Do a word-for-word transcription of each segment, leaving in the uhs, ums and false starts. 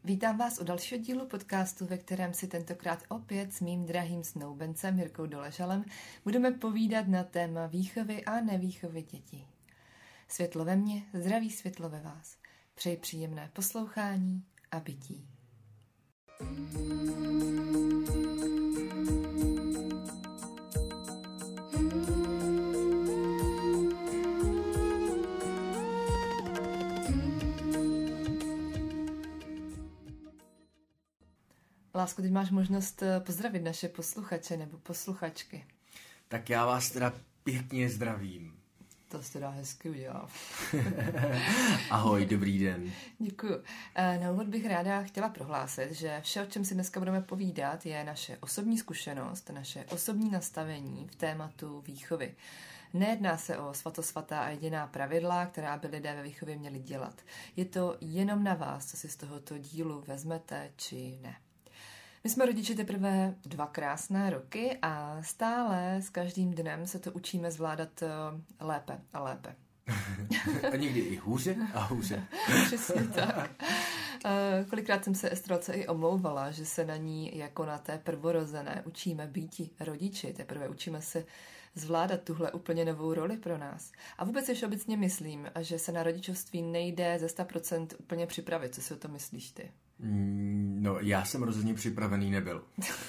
Vítám vás u dalšího dílu podcastu, ve kterém si tentokrát opět s mým drahým snoubencem Jirkou Doležalem budeme povídat na téma výchovy a nevýchovy dětí. Světlo ve mně, zdraví světlo ve vás. Přeji příjemné poslouchání a bytí. Lásko, teď máš možnost pozdravit naše posluchače nebo posluchačky. Tak já vás teda pěkně zdravím. To jsi teda hezky udělal. Ahoj, dobrý den. Děkuju. Na úvod bych ráda chtěla prohlásit, že vše, o čem si dneska budeme povídat, je naše osobní zkušenost, naše osobní nastavení v tématu výchovy. Nejedná se o svatosvatá a jediná pravidla, která by lidé ve výchově měli dělat. Je to jenom na vás, co si z tohoto dílu vezmete, či ne. My jsme rodiči teprve dva krásné roky a stále s každým dnem se to učíme zvládat lépe a lépe. A někdy i hůře a hůře. Přesně tak. Kolikrát jsem se Estrelce i omlouvala, že se na ní jako na té prvorozené učíme býti rodiči. Teprve učíme se zvládat tuhle úplně novou roli pro nás. A vůbec ještě obecně myslím, že se na rodičovství nejde ze sto procent úplně připravit. Co si o to myslíš ty? No, já jsem rozhodně připravený nebyl.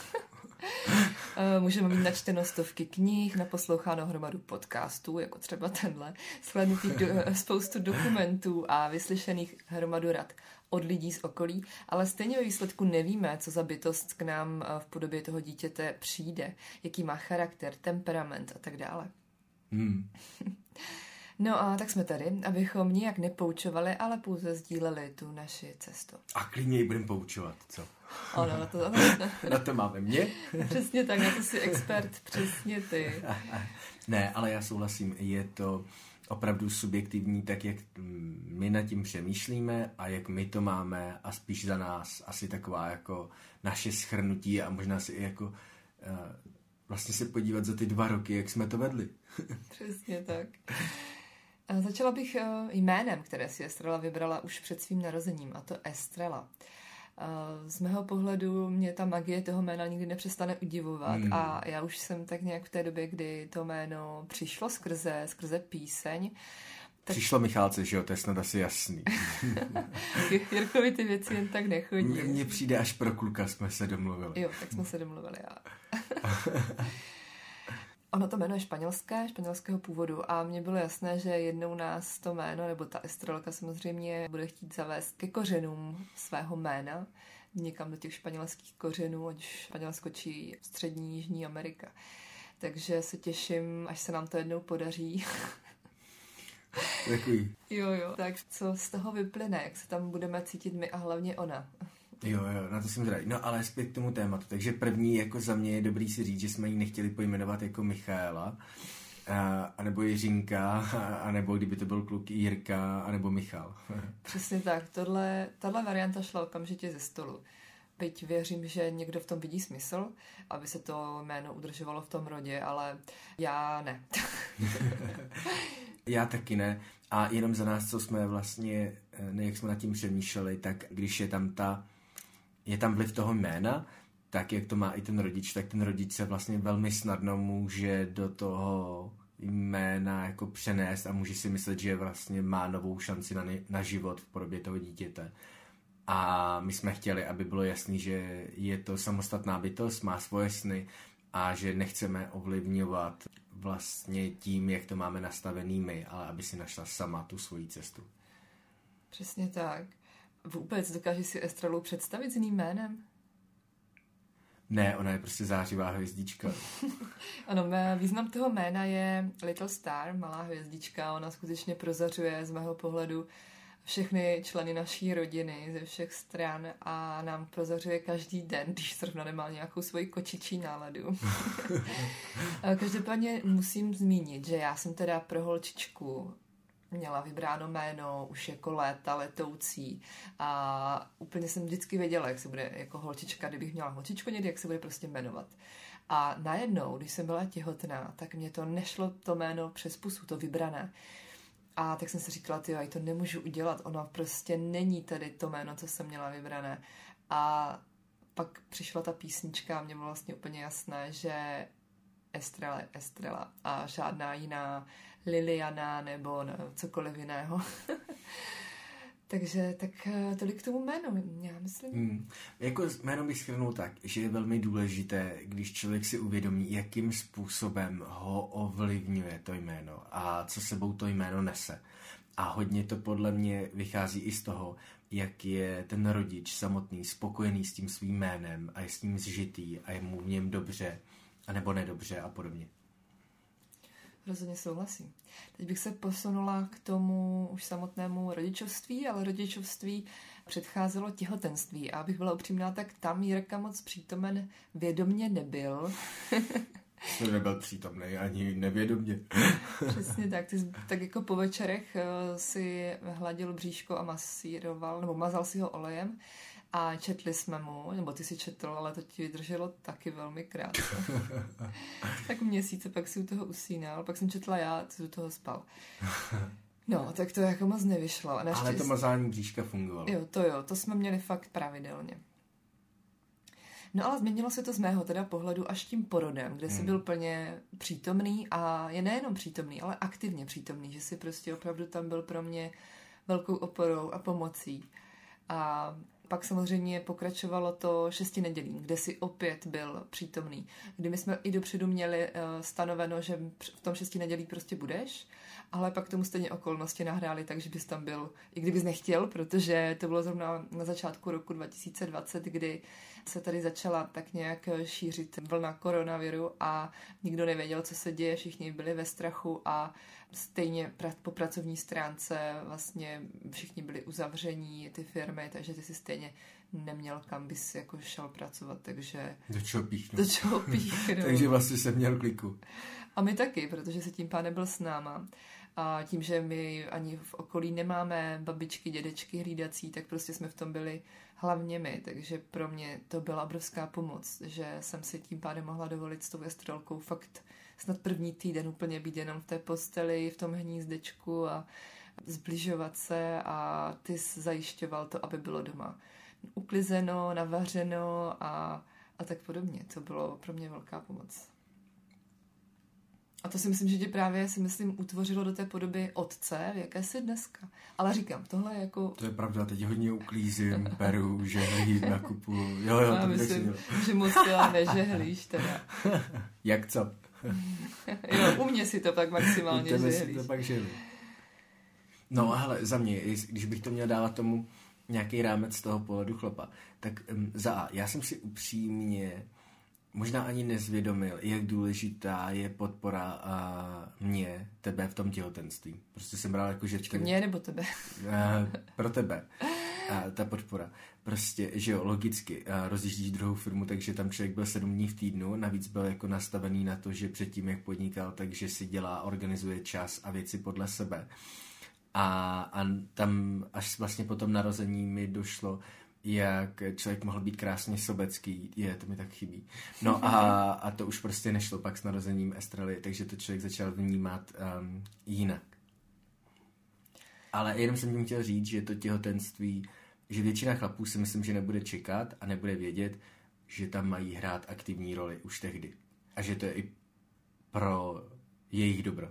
Můžeme mít načteno stovky knih, naposloucháno hromadu podcastů, jako třeba tenhle, shlédnutých do, spoustu dokumentů a vyslyšených hromadu rad od lidí z okolí, ale stejně ve výsledku nevíme, co za bytost k nám v podobě toho dítěte přijde, jaký má charakter, temperament a tak dále. Hmm. No a tak jsme tady, abychom nijak nepoučovali, ale pouze sdíleli tu naši cestu. A klidně ji budeme poučovat, co? Ano, na to, na to máme mě. Přesně tak, na to jsi expert, přesně ty. Ne, ale já souhlasím, je to opravdu subjektivní, tak jak my nad tím přemýšlíme a jak my to máme a spíš za nás asi taková jako naše shrnutí a možná si i jako uh, vlastně se podívat za ty dva roky, jak jsme to vedli. Přesně tak. A začala bych jménem, které si Estrela vybrala už před svým narozením, a to Estrela. Z mého pohledu mě ta magie toho jména nikdy nepřestane udivovat hmm. a já už jsem tak nějak v té době, kdy to jméno přišlo skrze, skrze píseň. Tak... Přišlo Michálce, že jo, to je snad asi jasný. Jirkovi ty věci jen tak nechodí. Mně přijde až pro kluka, jsme se domluvili. Jo, tak jsme se domluvili, já. Ono to jméno je španělské, španělského původu a mně bylo jasné, že jednou nás to jméno, nebo ta Estrelka samozřejmě bude chtít zavést ke kořenům svého jména, někam do těch španělských kořenů, ať Španělsko či střední Jižní Amerika. Takže se těším, až se nám to jednou podaří. Děkuji. Jo, jo. Tak co z toho vyplyne, jak se tam budeme cítit my a hlavně ona. Jo, jo, na to jsem zradý. No ale zpět k tomu tématu. Takže první, jako za mě je dobrý si říct, že jsme ji nechtěli pojmenovat jako Michaela, a, anebo Jiřinka, a, anebo kdyby to byl kluk Jirka, anebo Michal. Přesně tak. Tohle, tahle varianta šla okamžitě ze stolu. Byť věřím, že někdo v tom vidí smysl, aby se to jméno udržovalo v tom rodě, ale já ne. Já taky ne. A jenom za nás, co jsme vlastně, ne, jak jsme nad tím přemýšleli, tak když je tam ta je tam vliv toho jména, tak jak to má i ten rodič, tak ten rodič se vlastně velmi snadno může do toho jména jako přenést a může si myslet, že vlastně má novou šanci na, na život v podobě toho dítěte. A my jsme chtěli, aby bylo jasný, že je to samostatná bytost, má svoje sny a že nechceme ovlivňovat vlastně tím, jak to máme nastavený my, ale aby si našla sama tu svoji cestu. Přesně tak. Vůbec dokážeš si Estrelu představit s jiným jménem? Ne, ona je prostě zářivá hvězdička. Ano, význam toho jména je Little Star, malá hvězdička. Ona skutečně prozařuje z mého pohledu všechny členy naší rodiny ze všech stran a nám prozařuje každý den, když zrovna nemá nějakou svoji kočičí náladu. Každopádně musím zmínit, že já jsem teda pro holčičku měla vybráno jméno už jako léta letoucí a úplně jsem vždycky věděla, jak se bude jako holčička, kdybych měla holčičku někdy, jak se bude prostě jmenovat. A najednou, když jsem byla těhotná, tak mě to nešlo to jméno přes pusu, to vybrané. A tak jsem si říkala, ty, já to nemůžu udělat, ono prostě není tady to jméno, co jsem měla vybrané. A pak přišla ta písnička a mně bylo vlastně úplně jasné, že Estrela je Estrela a žádná jiná Liliana nebo cokoliv jiného. Takže tak tolik k tomu jménu, já myslím. Hmm. Jako jméno bych shrnul tak, že je velmi důležité, když člověk si uvědomí, jakým způsobem ho ovlivňuje to jméno a co sebou to jméno nese. A hodně to podle mě vychází i z toho, jak je ten rodič samotný spokojený s tím svým jménem a je s ním zžitý a je mu v něm dobře, anebo nedobře a podobně. Rozhodně souhlasím. Teď bych se posunula k tomu už samotnému rodičovství, ale rodičovství předcházelo těhotenství. A abych byla upřímná, tak tam Jirka moc přítomen vědomně nebyl. Jsem nebyl přítomný ani nevědomě. Přesně tak. Ty jsi, tak jako po večerech si hladil bříško a masíroval, nebo mazal si ho olejem. A četli jsme mu, nebo ty si četl, ale to ti vydrželo taky velmi krátce. Tak měsíce, pak si u toho usínal, pak jsem četla já, ty si u toho spal. No, tak to jako moc nevyšlo. A naštěstí... Ale to mazání bříška fungovalo. Jo, to jo, to jsme měli fakt pravidelně. No ale změnilo se to z mého teda pohledu až tím porodem, kde hmm. jsi byl plně přítomný a je nejenom přítomný, ale aktivně přítomný, že jsi prostě opravdu tam byl pro mě velkou oporou a pomocí. A pak samozřejmě pokračovalo to šesti nedělí, kde si opět byl přítomný. Kdy my jsme i dopředu měli stanoveno, že v tom šesti nedělí prostě budeš, ale pak tomu stejně okolnosti nahrály, takže bys tam byl, i kdybys nechtěl, protože to bylo zrovna na začátku roku dva tisíce dvacet, kdy se tady začala tak nějak šířit vlna koronaviru a nikdo nevěděl, co se děje, všichni byli ve strachu a stejně po pracovní stránce vlastně všichni byli uzavření, ty firmy, takže ty si stejně neměl kam bys jako šel pracovat, takže... Do čeho píchnu. Do čeho píchnu. Takže vlastně jsem měl kliku. A my taky, protože se tím pán byl s náma. A tím, že my ani v okolí nemáme babičky, dědečky hlídací, tak prostě jsme v tom byli hlavně my. Takže pro mě to byla obrovská pomoc, že jsem si tím pádem mohla dovolit s tou Estrelkou fakt snad první týden úplně být jenom v té posteli, v tom hnízdečku a zbližovat se a ty jsi zajišťoval to, aby bylo doma uklizeno, navařeno a, a tak podobně. To bylo pro mě velká pomoc. A to si myslím, že tě právě si myslím utvořilo do té podoby otce, v jaké jsi dneska. Ale říkám, tohle je jako... To je pravda, teď hodně uklízím, peru, žehlím, nakupuju. Jo, jo, já to myslím, že moc teda nežehlíš teda. Jak co? Jo, u mě si to pak maximálně žehlíš. si to pak žehlí. No ale za mě, když bych to měl dávat tomu nějaký rámec z toho pohledu chlapa, tak um, za A, já jsem si upřímně možná ani nezvědomil, jak důležitá je podpora a mě, tebe v tom těhotenství. Prostě jsem bral jako, že... Ten, mě nebo tebe? A, pro tebe. A ta podpora. Prostě, že jo, logicky. Rozjíždíš druhou firmu, takže tam člověk byl sedm dní v týdnu, navíc byl jako nastavený na to, že předtím, jak podnikal, takže si dělá, organizuje čas a věci podle sebe. A, a tam až vlastně po tom narození mi došlo, jak člověk mohl být krásně sobecký, je, to mi tak chybí. No a, a to už prostě nešlo pak s narozením Estrely, takže to člověk začal vnímat um, jinak. Ale jenom jsem tím chtěl říct, že to těhotenství, že většina chlapů si myslím, že nebude čekat a nebude vědět, že tam mají hrát aktivní roli už tehdy. A že to je i pro jejich dobro.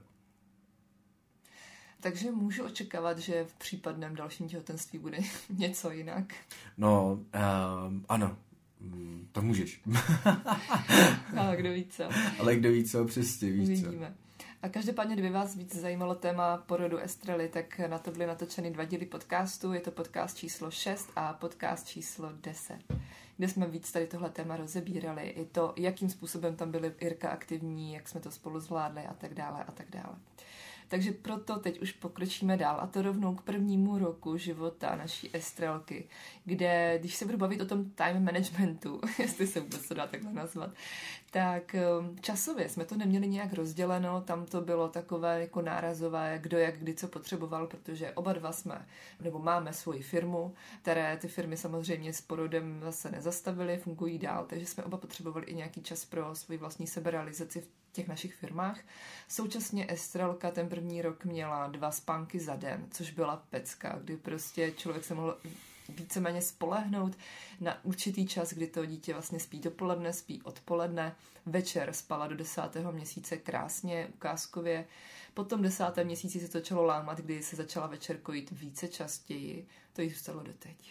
Takže můžu očekávat, že v případném dalším těhotenství bude něco jinak? No, um, ano, to můžeš. Ale kdo ví co. Ale kdo ví co, přesně víš Uvidíme. Co. A každopádně, kdyby vás víc zajímalo téma porodu Estrely, tak na to byly natočeny dva díly podcastu. Je to podcast číslo šest a podcast číslo deset, kde jsme víc tady tohle téma rozebírali. I to, jakým způsobem tam byly Jirka aktivní, jak jsme to spolu zvládli a tak dále a tak dále. Takže proto teď už pokročíme dál a to rovnou k prvnímu roku života naší Estrelky, kde, když se budu bavit o tom time managementu, jestli se vůbec to dá takhle nazvat, tak časově jsme to neměli nějak rozděleno, tam to bylo takové jako nárazové, kdo jak kdy co potřeboval, protože oba dva jsme, nebo máme svoji firmu, které ty firmy samozřejmě s porodem zase nezastavily, fungují dál, takže jsme oba potřebovali i nějaký čas pro svoji vlastní seberealizaci v těch našich firmách. Současně Estrelka ten první rok měla dva spánky za den, což byla pecka, kdy prostě člověk se mohl víceméně spolehnout na určitý čas, kdy to dítě vlastně spí dopoledne, spí odpoledne, večer spala do desátého měsíce krásně, ukázkově. Po tom desátém měsíci se to začalo lámat, kdy se začala večer kojit více častěji. To jí zůstalo doteď.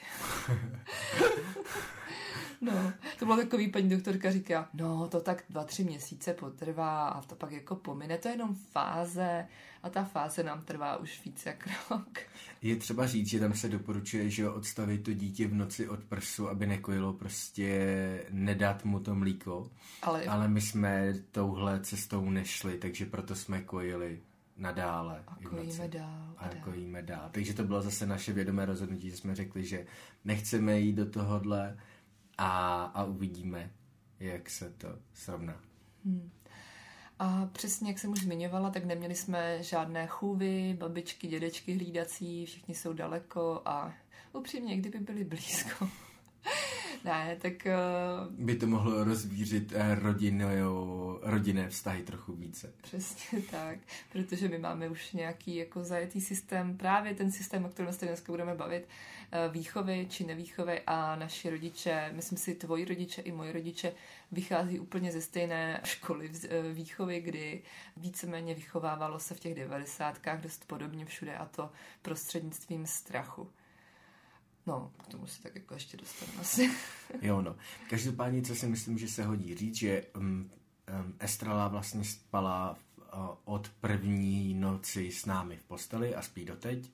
No, to bylo takový, paní doktorka říká, no to tak dva, tři měsíce potrvá a to pak jako pomine, to je jenom fáze a ta fáze nám trvá už víc jak rok. Je třeba říct, že tam se doporučuje, že odstavit to dítě v noci od prsu, aby nekojilo, prostě nedat mu to mlíko, ale, ale my jsme touhle cestou nešli, takže proto jsme kojili nadále. A kojíme dál. A, a kojíme dál. Takže to bylo zase naše vědomé rozhodnutí, že jsme řekli, že nechceme jít do tohohle a, a uvidíme, jak se to srovná. Hmm. A přesně, jak jsem už zmiňovala, tak neměli jsme žádné chůvy, babičky, dědečky hlídací, všichni jsou daleko a upřímně, kdyby byli blízko. Ne, tak... Uh, by to mohlo rozvířit rodinu, rodinné vztahy trochu více. Přesně tak, protože my máme už nějaký jako zajetý systém, právě ten systém, o kterém se dneska budeme bavit, výchovy či nevýchovy a naši rodiče, myslím si, tvoji rodiče i moji rodiče vychází úplně ze stejné školy výchovy, kdy víceméně vychovávalo se v těch devadesátkách dost podobně všude a to prostřednictvím strachu. No, k tomu se tak jako ještě dostanu asi. Jo, no. Každopádně, co si myslím, že se hodí říct, že um, um, Estrela vlastně spala uh, od první noci s námi v posteli a spí doteď.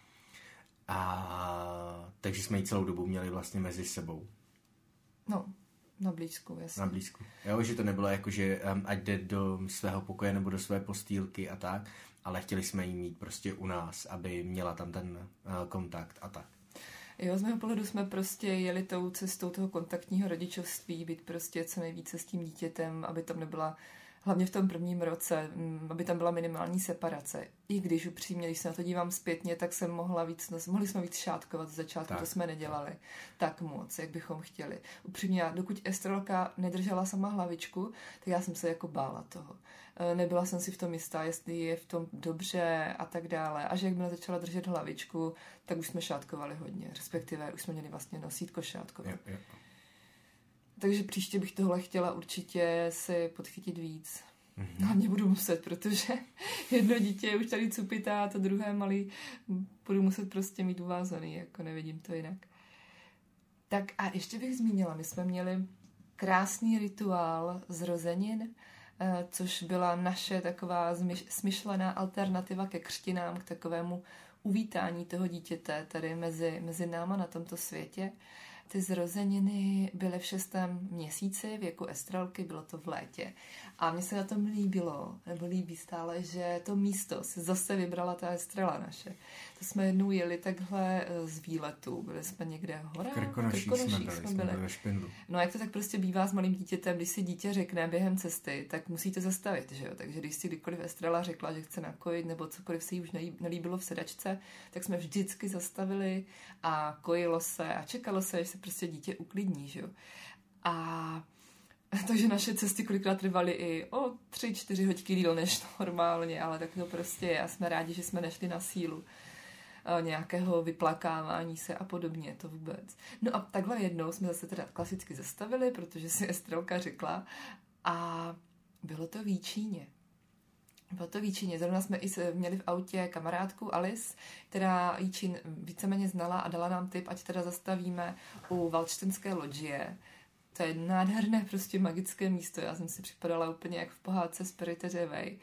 A takže jsme ji celou dobu měli vlastně mezi sebou. No, na blízku, jasně. Na blízku. Jo, že to nebylo jako, že um, ať jde do svého pokoje nebo do své postýlky a tak, ale chtěli jsme ji mít prostě u nás, aby měla tam ten uh, kontakt a tak. Jo, z mého pohledu jsme prostě jeli tou cestou toho kontaktního rodičovství, být prostě co nejvíce s tím dítětem, aby tam nebyla, hlavně v tom prvním roce, aby tam byla minimální separace. I když upřímně, když se na to dívám zpětně, tak jsem mohla víc, mohli jsme víc šátkovat z začátku, tak. To jsme nedělali tak moc, jak bychom chtěli. Upřímně, dokud Estrelka nedržela sama hlavičku, tak já jsem se jako bála toho. Nebyla jsem si v tom jistá, jestli je v tom dobře a tak dále. A že jakmile začala držet hlavičku, tak už jsme šátkovali hodně. Respektive už jsme měli vlastně nosítko šátkové. Jo, jo. Takže příště bych tohle chtěla určitě si podchytit víc. Mm-hmm. Hlavně budu muset, protože jedno dítě je už tady cupitá a to druhé malý budu muset prostě mít uvázaný, jako nevidím to jinak. Tak a ještě bych zmínila, my jsme měli krásný rituál zrozenin, což byla naše taková smyšlená alternativa ke křtinám, k takovému uvítání toho dítěte tady mezi, mezi náma na tomto světě. Ty zrozeniny byly v šestém měsíci věku Estrelky, bylo to v létě. A mně se na tom líbilo, nebo líbí stále, že to místo si zase vybrala ta Estrela naše. To jsme jednou jeli takhle z výletu, byli jsme někde hora. Krkonoších jsme byli, jsme byli ve Špindlu. No jak to tak prostě bývá s malým dítětem, když si dítě řekne během cesty, tak musíte zastavit, že jo? Takže když si kdykoliv Estrela řekla, že chce nakojit, nebo cokoliv se jí už nelíbilo v sedačce, tak jsme vždycky zastavili a kojilo se a čekalo se, že se prostě dítě uklidní, že jo. A takže naše cesty kolikrát trvaly i o tři, čtyři hoďky díl než normálně, ale tak to prostě je a jsme rádi, že jsme nešli na sílu nějakého vyplakávání se a podobně, to vůbec. No a takhle jednou jsme zase teda klasicky zastavili, protože si Estrelka řekla a bylo to v Jíčíně. Bylo to v Jíčíně. Zrovna jsme i měli v autě kamarádku Alice, která Jíčín víceméně znala a dala nám tip, ať teda zastavíme u Valčtenské lodžie. To je nádherné, prostě magické místo. Já jsem si připadala úplně jak v pohádce Spirited Away.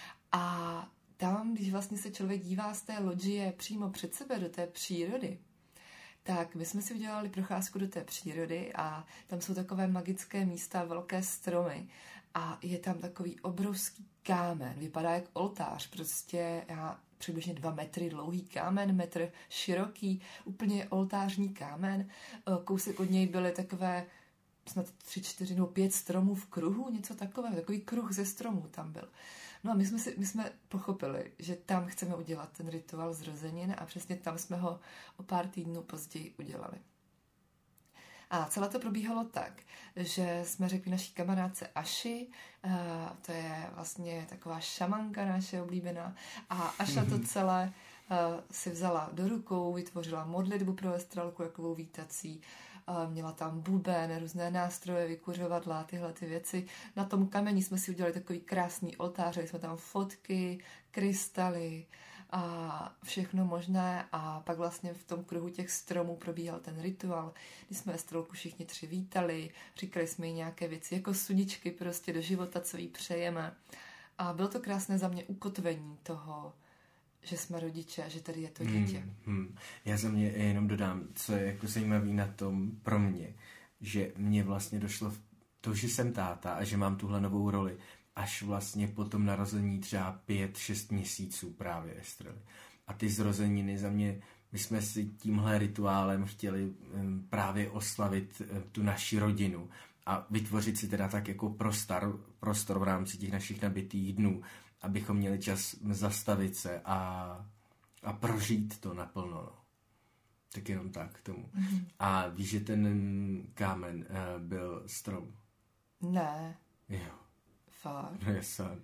A tam, když vlastně se člověk dívá z té lodžie přímo před sebe do té přírody, tak my jsme si udělali procházku do té přírody a tam jsou takové magické místa, velké stromy a je tam takový obrovský kámen, vypadá jak oltář, prostě já, přibližně dva metry dlouhý kámen, metr široký, úplně oltářní kámen, kousek od něj byly takové snad tři, čtyři nebo pět stromů v kruhu, něco takového, takový kruh ze stromů tam byl. No a my jsme, si, my jsme pochopili, že tam chceme udělat ten rituál zrozenin a přesně tam jsme ho o pár týdnů později udělali. A celé to probíhalo tak, že jsme řekli naší kamarádce Aši, uh, to je vlastně taková šamanka naše oblíbená, a Aša to celé uh, si vzala do rukou, vytvořila modlitbu pro Estrelku, jakovou vítací, uh, měla tam buben, různé nástroje, vykuřovadla, tyhle ty věci. Na tom kameni jsme si udělali takový krásný oltář, jsme tam fotky, krystaly, a všechno možné a pak vlastně v tom kruhu těch stromů probíhal ten rituál, kdy jsme Estrelku všichni tři vítali, říkali jsme jí nějaké věci jako sudičky prostě do života, co jí přejeme. A bylo to krásné za mě ukotvení toho, že jsme rodiče a že tady je to dítě. Hmm, hmm. Já za mě jenom dodám, co je jako zajímavé na tom pro mě, že mně vlastně došlo to, že jsem táta a že mám tuhle novou roli, až vlastně po tom narození třeba pět, šest měsíců právě Estrely. A ty zrozeniny za mě, my jsme si tímhle rituálem chtěli um, právě oslavit um, tu naši rodinu a vytvořit si teda tak jako prostor, prostor v rámci těch našich nabitých dnů, abychom měli čas zastavit se a, a prožít to naplno. No. Tak jenom tak k tomu. Mm-hmm. A víš, že ten kámen uh, byl strom? Ne. Jo. Fakt? No je sen.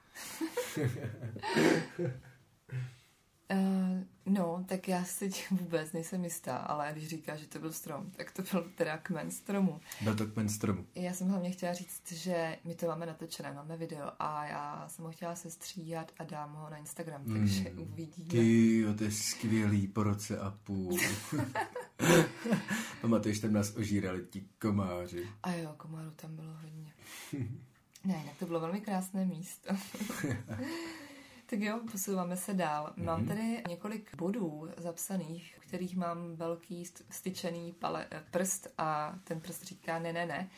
Uh, no, tak já si vůbec nejsem jistá, ale když říkáš, že to byl strom, tak to byl teda kmen stromu. Byl to kmen stromu. Já jsem hlavně chtěla říct, že my to máme natočené, máme video a já jsem ho chtěla sestříhat a dám ho na Instagram, mm, takže uvidíme. Ty, jo, to je skvělý po roce a půl. Pamatuješ, tam nás ožírali ti komáři. A jo, komárů tam bylo hodně. Ne, tak to bylo velmi krásné místo. Tak jo, posouváme se dál. Mám tady několik bodů zapsaných, v kterých mám velký styčený pale, prst a ten prst říká ne, ne, ne.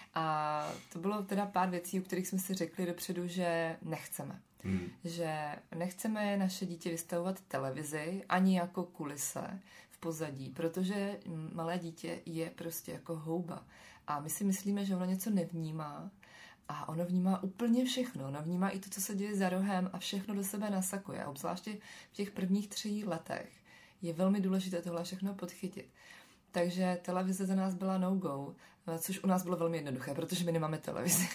A to bylo teda pár věcí, o kterých jsme si řekli dopředu, že nechceme. Hmm. Že nechceme naše dítě vystavovat televizi ani jako kulise v pozadí, protože malé dítě je prostě jako houba. A my si myslíme, že ono něco nevnímá, a ono vnímá úplně všechno. Ono vnímá i to, co se děje za rohem a všechno do sebe nasakuje. A obzvláště v těch prvních tří letech je velmi důležité tohle všechno podchytit. Takže televize za nás byla no-go, což u nás bylo velmi jednoduché, protože my nemáme televizi.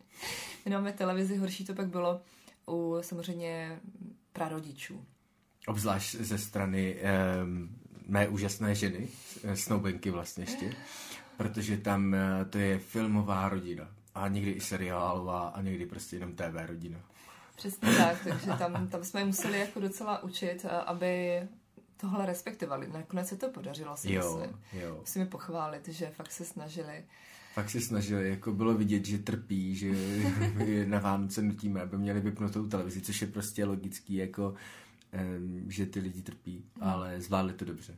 My nemáme televizi, horší to pak bylo u samozřejmě prarodičů. Obzvlášť ze strany um, mé úžasné ženy, snoubenky vlastně ještě, protože tam to je filmová rodina. A někdy i seriálová a někdy prostě jenom té vé rodina. Přesně tak, takže tam, tam jsme museli jako docela učit, aby tohle respektovali. Nakonec se to podařilo, si jo, myslím. Jo. Musíme pochválit, že fakt se snažili. Fakt se snažili, jako bylo vidět, že trpí, že na Vánoce nutíme, aby měli vypnutou televizi, což je prostě logický, jako, um, že ty lidi trpí, hmm. ale zvládli to dobře.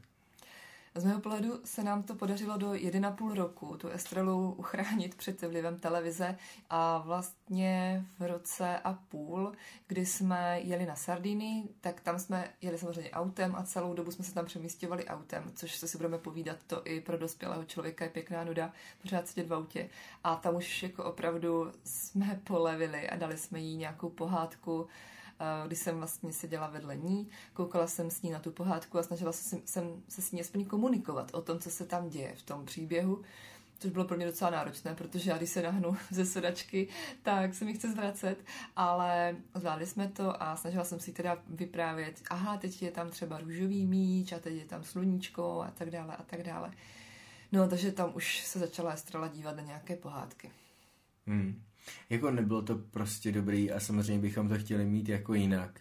Z mého pohledu se nám to podařilo do jeden a půl roku tu Estrelu uchránit před vlivem televize a vlastně v roce a půl, kdy jsme jeli na Sardinii, tak tam jsme jeli samozřejmě autem a celou dobu jsme se tam přemístěvali autem, což se si budeme povídat, to i pro dospělého člověka je pěkná nuda, pořád sedět v autě. A tam už jako opravdu jsme polevili a dali jsme jí nějakou pohádku, když jsem vlastně seděla vedle ní, koukala jsem s ní na tu pohádku a snažila se, jsem se s ní aspoň komunikovat o tom, co se tam děje v tom příběhu, což bylo pro mě docela náročné, protože já když se nahnu ze sedačky, tak se mi chce zvracet, ale zvládli jsme to a snažila jsem si teda vyprávět, aha, teď je tam třeba růžový míč a teď je tam sluníčko a tak dále a tak dále. No, takže tam už se začala Estrela dívat na nějaké pohádky. Hmm. Jako nebylo to prostě dobrý a samozřejmě bychom to chtěli mít jako jinak,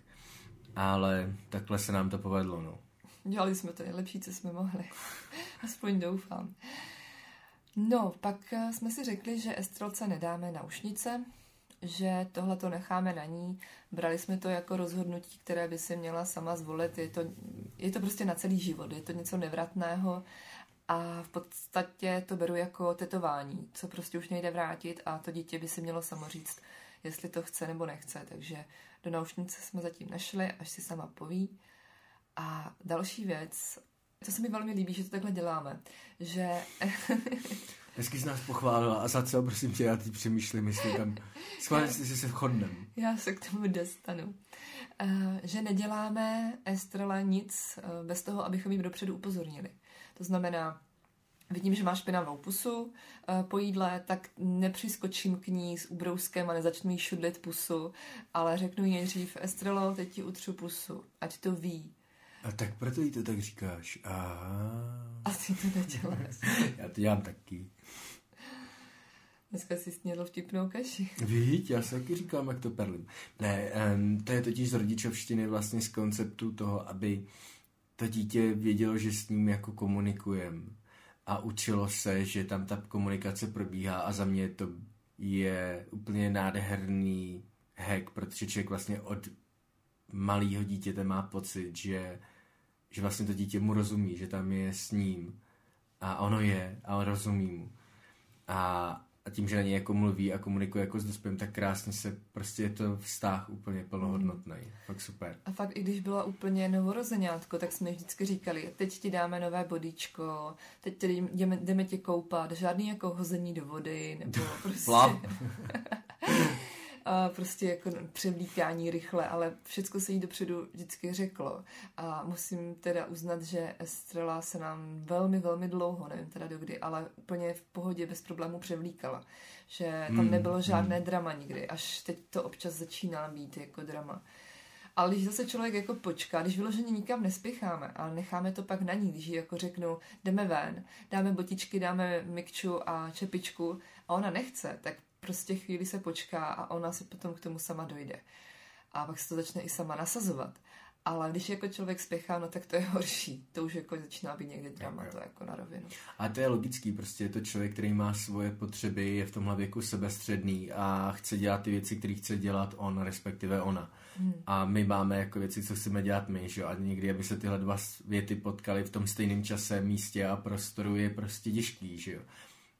ale takhle se nám to povedlo, no. Dělali jsme to nejlepší, co jsme mohli. Aspoň doufám. No, pak jsme si řekli, že Estrelce nedáme naušnice, že tohle to necháme na ní. Brali jsme to jako rozhodnutí, které by si měla sama zvolit. Je to, je to prostě na celý život, je to něco nevratného. A v podstatě to beru jako tetování, co prostě už nejde vrátit a to dítě by si mělo samo říct, jestli to chce nebo nechce. Takže do naušnice jsme zatím nešli, až si sama poví. A další věc, to se mi velmi líbí, že to takhle děláme, že... Hezky jsi nás pochválila a za co, prosím tě, já teď přemýšlím, jestli tam... Schválně, jestli se shodnem. Já se k tomu dostanu. Uh, že neděláme Estrele nic uh, bez toho, abychom jí dopředu upozornili. To znamená, vidím, že máš špinavou pusu po jídle, tak nepřiskočím k ní s ubrouskem a nezačnu jí šudlit pusu, ale řeknu jí nejdřív, Estrelo, teď ti utřu pusu, ať to ví. A tak proto jí to tak říkáš. Aha. A ty to neděláš. Já to dělám taky. Dneska jsi snědl vtipnou kaši. Víď, já se taky říkám, jak to perlim. Ne, um, to je totiž z rodičovštiny vlastně z konceptu toho, aby to dítě vědělo, že s ním jako komunikujeme. A učilo se, že tam ta komunikace probíhá a za mě to je úplně nádherný hack, protože člověk vlastně od malého dítěte má pocit, že, že vlastně to dítě mu rozumí, že tam je s ním a ono je a on rozumí mu. A A tím, že na něj jako mluví a komunikuje jako s dospělým, tak krásně se prostě je to vztah úplně plnohodnotný. Mm. Fakt super. A fakt, i když byla úplně novorozeňátko, tak jsme vždycky říkali, teď ti dáme nové bodíčko, teď tedy jdeme, jdeme tě koupat, žádný jako hození do vody, nebo prostě... A prostě jako převlíkání rychle, ale všechno se jí dopředu vždycky řeklo. A musím teda uznat, že Estrela se nám velmi, velmi dlouho, nevím teda dokdy, ale úplně v pohodě bez problémů převlíkala. Že tam nebylo žádné mm. drama nikdy, až teď to občas začíná být jako drama. Ale když zase člověk jako počká, když vyloženě nikam nespěcháme, ale necháme to pak na ní, když jí jako řeknu, jdeme ven, dáme botičky, dáme mikču a čepičku a ona nechce, tak prostě chvíli se počká a ona si potom k tomu sama dojde. A pak se to začne i sama nasazovat. Ale když jako člověk spěchá, no tak to je horší. To už jako začíná být někdy drama, to jako na rovinu. A to je logický, prostě je to člověk, který má svoje potřeby, je v tomhle věku sebestředný a chce dělat ty věci, které chce dělat on, respektive ona. Hmm. A my máme jako věci, co chceme dělat my, že jo? A někdy, aby se tyhle dva věty potkaly v tom stejném čase, místě a prostoru, je prostě těžký, že jo?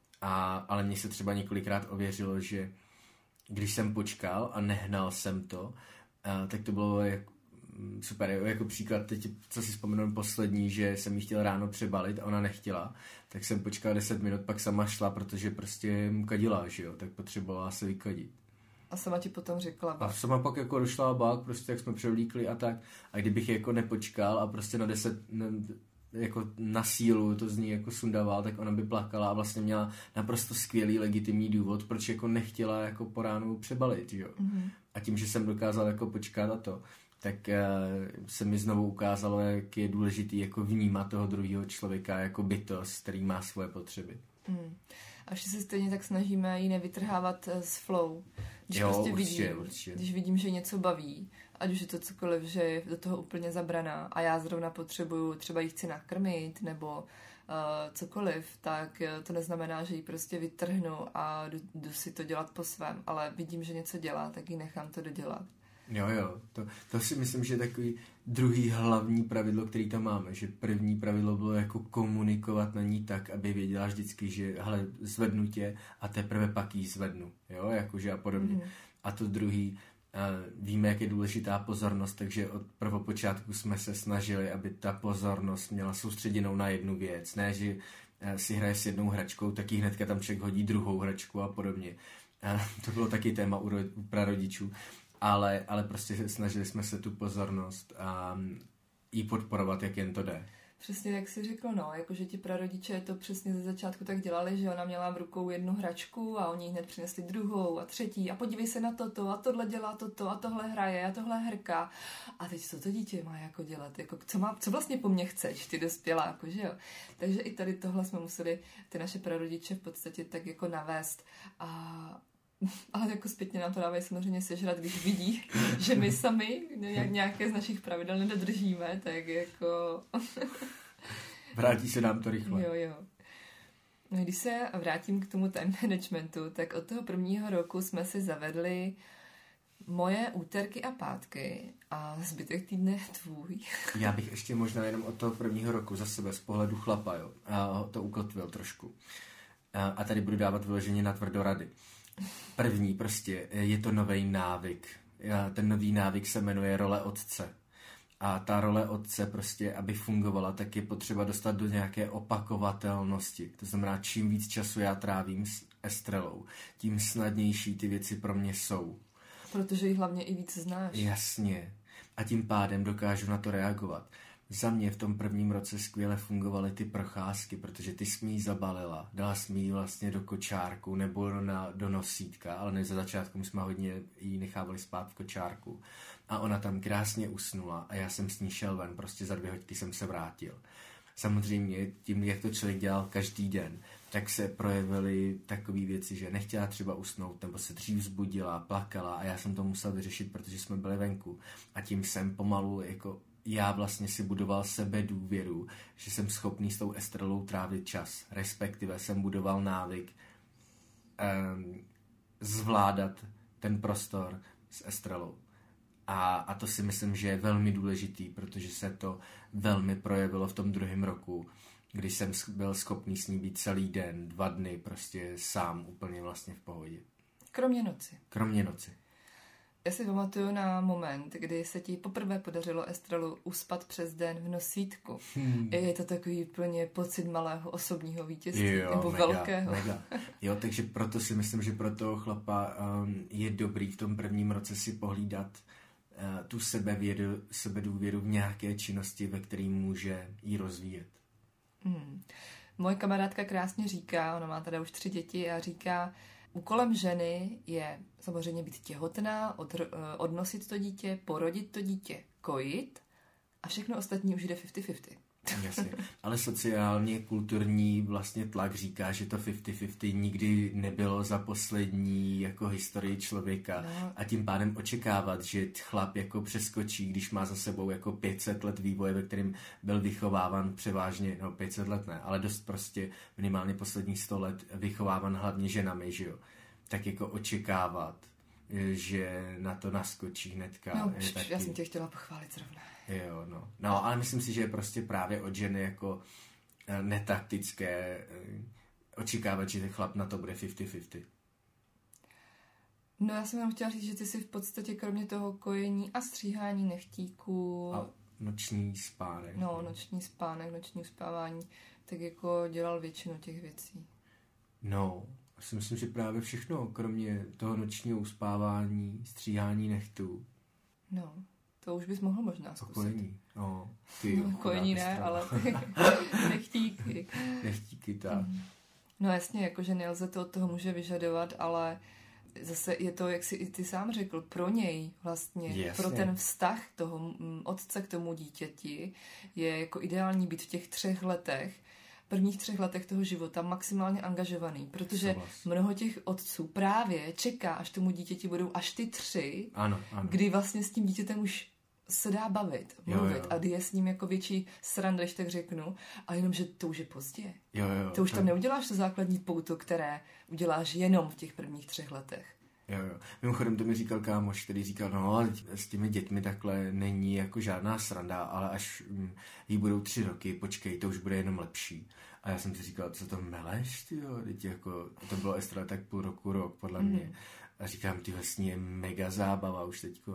A, ale mně se třeba několikrát ověřilo, že když jsem počkal a nehnal jsem to, a, tak to bylo jako, super. Jako příklad, teď, co si vzpomenu poslední, že jsem jí chtěl ráno přebalit a ona nechtěla, tak jsem počkal deset minut, pak sama šla, protože prostě mu kadila, že jo, tak potřebovala se vykadit. A sama ti potom řekla bak. A sama pak jako došla bak, prostě jak jsme převlíkli a tak. A kdybych jako nepočkal a prostě na deset... Ne, jako na sílu to z ní jako sundával, tak ona by plakala a vlastně měla naprosto skvělý legitimní důvod, proč jako nechtěla jako po ránu přebalit, jo. Mm-hmm. A tím, že jsem dokázal jako počkat a to, tak uh, se mi znovu ukázalo, jak je důležitý jako vnímat toho druhého člověka jako bytost, který má svoje potřeby. Mm. A všichni se stejně tak snažíme ji nevytrhávat z flow. Když jo, prostě určitě, vidím, určitě. Když vidím, že něco baví, ať už je to cokoliv, že je do toho úplně zabraná a já zrovna potřebuju, třeba ji chci nakrmit nebo uh, cokoliv, tak to neznamená, že ji prostě vytrhnu a jdu, jdu si to dělat po svém, ale vidím, že něco dělá, tak ji nechám to dodělat. Jo, jo, to, to si myslím, že je takový druhý hlavní pravidlo, který tam máme, že první pravidlo bylo jako komunikovat na ní tak, aby věděla vždycky, že hele, zvednu tě a teprve pak jí zvednu, jo, jakože a podobně. Mm. A to druhý, uh, víme, jak je důležitá pozornost, takže od prvopočátku jsme se snažili, aby ta pozornost měla soustředěnou na jednu věc, ne, že uh, si hraje s jednou hračkou, tak jí hnedka tam člověk hodí druhou hračku a podobně. Uh, to bylo taky téma u, ro- u prarodičů. Ale, ale prostě snažili jsme se tu pozornost a jí podporovat, jak jen to jde. Přesně jak jsi řekl, no, jakože ti prarodiče to přesně ze začátku tak dělali, že ona měla v rukou jednu hračku a oni hned přinesli druhou a třetí a podívej se na toto a tohle dělá toto a tohle hraje a tohle hrká. A teď co to dítě má jako dělat? Jako, co, má, co vlastně po mně chceš, ty dospěláku, že jo? Takže i tady tohle jsme museli ty naše prarodiče v podstatě tak jako navést a ale jako zpětně nám to dávají samozřejmě sežrat, když vidí, že my sami nějaké z našich pravidel nedodržíme, tak jako... Vrátí se nám to rychle. Jo, jo. Když se vrátím k tomu time managementu, tak od toho prvního roku jsme si zavedli moje úterky a pátky a zbytek týdne tvůj. Já bych ještě možná jenom od toho prvního roku za sebe z pohledu chlapa, jo, a to ukotvil trošku. A tady budu dávat vyloženě na tvrdo rady. První prostě je to nový návyk. Ten nový návyk se jmenuje role otce. A ta role otce prostě, aby fungovala, tak je potřeba dostat do nějaké opakovatelnosti. To znamená, čím víc času já trávím s Estrelou, tím snadnější ty věci pro mě jsou. Protože ji hlavně i víc znáš. Jasně. A tím pádem dokážu na to reagovat. za mě v tom prvním roce skvěle fungovaly ty procházky, protože ty jsi mi ji zabalila, dala jsi mi ji vlastně do kočárku nebo na, do nosítka, ale ne za začátku jsme hodně ji nechávali spát v kočárku. A ona tam krásně usnula a já jsem s ní šel ven, prostě za dvě hodiny jsem se vrátil. Samozřejmě tím, jak to člověk dělal každý den, tak se projevily takové věci, že nechtěla třeba usnout, nebo se dřív vzbudila, plakala a já jsem to musel vyřešit, protože jsme byli venku. A tím jsem pomalu, jako já vlastně si budoval sebe důvěru, že jsem schopný s tou Estrelou trávit čas. Respektive jsem budoval návyk um, zvládat ten prostor s Estrelou. A, a to si myslím, že je velmi důležitý, protože se to velmi projevilo v tom druhém roku, kdy jsem byl schopný s ní být celý den, dva dny, prostě sám, úplně vlastně v pohodě. Kromě noci. Kromě noci. Já si pamatuju na moment, kdy se ti poprvé podařilo Estrelu uspat přes den v nosítku. Hmm. Je to takový plně pocit malého osobního vítězství, jo, nebo mega, velkého. Mega. Jo, takže proto si myslím, že pro toho chlapa um, je dobrý v tom prvním roce si pohlídat uh, tu sebevědu, sebedůvěru v nějaké činnosti, ve které může ji rozvíjet. Hmm. Moje kamarádka krásně říká, ona má teda už tři děti a říká, úkolem ženy je samozřejmě být těhotná, od, odnosit to dítě, porodit to dítě, kojit a všechno ostatní už jde padesát padesát. Jasně, ale sociálně kulturní vlastně tlak říká, že to padesát padesát nikdy nebylo za poslední jako historii člověka no. A tím pádem očekávat, že chlap jako přeskočí, když má za sebou jako pět set let vývoje, ve kterým byl vychováván převážně, no pět set let ne, ale dost prostě minimálně posledních sto let vychováván hlavně ženami, že jo, tak jako očekávat, že na to naskočí hnedka. No, je taky... já jsem tě chtěla pochválit zrovna. Jo, no. No, ale myslím si, že je prostě právě od ženy jako netaktické očekávat, že ten chlap na to bude padesát padesát. No, já jsem jenom chtěla říct, že ty si v podstatě kromě toho kojení a stříhání nechtíků... A noční spánek. No, noční spánek, noční uspávání, tak jako dělal většinu těch věcí. No, já si myslím, že právě všechno, kromě toho nočního uspávání, stříhání nechtů. No, to už bys mohl možná zkusit. Kojení, no. Ty, no kojení ne, ale ty nechtíky. Nechtíky, tak. No jasně, jakože nelze to od toho muže vyžadovat, ale zase je to, jak jsi i ty sám řekl, pro něj vlastně, jasně. Pro ten vztah toho otce k tomu dítěti je jako ideální být v těch třech letech, prvních třech letech toho života maximálně angažovaný, protože mnoho těch otců právě čeká, až tomu dítěti budou až ty tři, ano, ano. kdy vlastně s tím dítětem už se dá bavit, mluvit jo, jo. a kdy je s ním jako větší sranda, když tak řeknu, a jenom, že to už je pozdě. Jo, jo, to už to... tam neuděláš to základní pouto, které uděláš jenom v těch prvních třech letech. Jo, jo. Mimochodem to mi říkal kámoš, který říkal, no s těmi dětmi takhle není jako žádná sranda, ale až hm, jí budou tři roky, počkej, to už bude jenom lepší. A já jsem si říkal, co to meleš, tyjo, teď jako, to bylo Estra tak půl roku, rok, podle mě. Mm. A říkám, ty vlastně je mega zábava už teďko.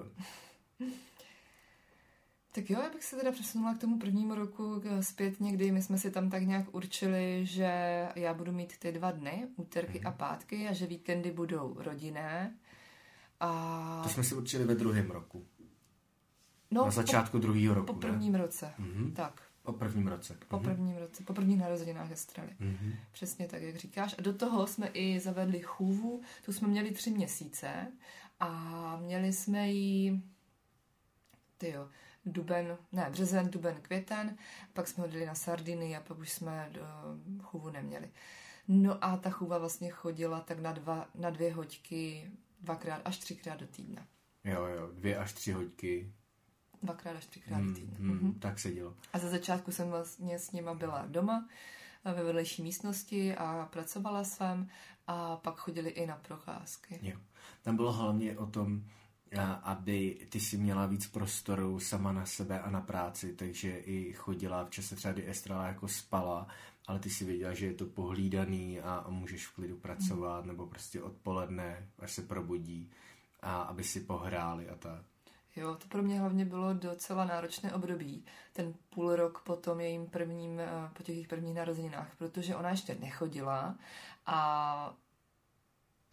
Tak jo, já bych se teda přesunula k tomu prvnímu roku zpět někdy. My jsme si tam tak nějak určili, že já budu mít ty dva dny, úterky mm. a pátky, a že víkendy budou rodinné. A... To jsme si určili ve druhém roku. No, na začátku druhého roku, po prvním ne? roce, mm-hmm. tak. Po prvním roce. Po prvním roce, po prvních narozeninách Estrely. Mm-hmm. Přesně tak, jak říkáš. A do toho jsme i zavedli chůvu, tu jsme měli tři měsíce a měli jsme ji, tyjo, duben, ne, březen, duben, květen, pak jsme hodili na Sardiny a pak už jsme do chůvu neměli. No a ta chůva vlastně chodila tak na, dva, na dvě hoďky, dvakrát až třikrát do týdne. Jo, jo, dvě až tři hoďky. Dvakrát až třikrát mm, do týdne. Mm, mm-hmm. Tak se dělo. A za začátku jsem vlastně s nima byla doma, ve vedlejší místnosti a pracovala jsem a pak chodili i na procházky. Jo. Tam bylo hlavně o tom, aby ty si měla víc prostoru sama na sebe a na práci, takže i chodila v čase třeba, kdy Estrela jako spala, ale ty si věděla, že je to pohlídaný a můžeš v klidu pracovat, mm. nebo prostě odpoledne, až se probudí, a aby si pohráli a tak. Jo, to pro mě hlavně bylo docela náročné období, ten půl rok po tom jejím prvním, po těch jejich prvních narozeninách, protože ona ještě nechodila a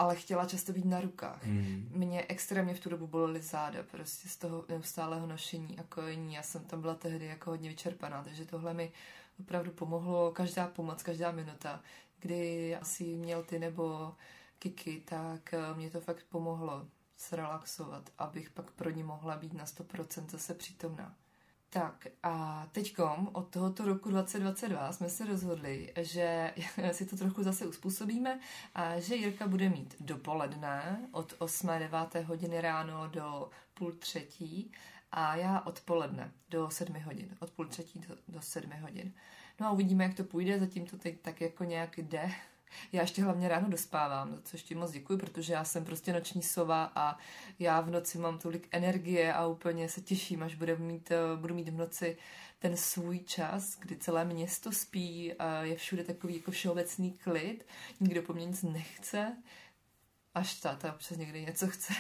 ale chtěla často být na rukách. Mm. Mě extrémně v tu dobu bolely záda, prostě z toho neustálého nošení a kojení. Já jsem tam byla tehdy jako hodně vyčerpaná, takže tohle mi opravdu pomohlo. Každá pomoc, každá minuta, kdy asi měl ty nebo Kiki, tak mě to fakt pomohlo zrelaxovat, abych pak pro ní mohla být na sto procent zase přítomná. Tak a teďkom od tohoto roku dvacet dvacet dva jsme se rozhodli, že si to trochu zase uspůsobíme a že Jirka bude mít dopoledne od osmé deváté hodiny ráno do půl třetí a já odpoledne do sedmi hodin, od půl třetí do, do sedmi hodin. No a uvidíme, jak to půjde, zatím to teď tak jako nějak jde. Já ještě hlavně ráno dospávám, za což ti moc děkuji, protože já jsem prostě noční sova a já v noci mám tolik energie a úplně se těším, až budu mít, budu mít v noci ten svůj čas, kdy celé město spí a je všude takový jako všeobecný klid, nikdo po mně nic nechce, až táta občas někdy něco chce.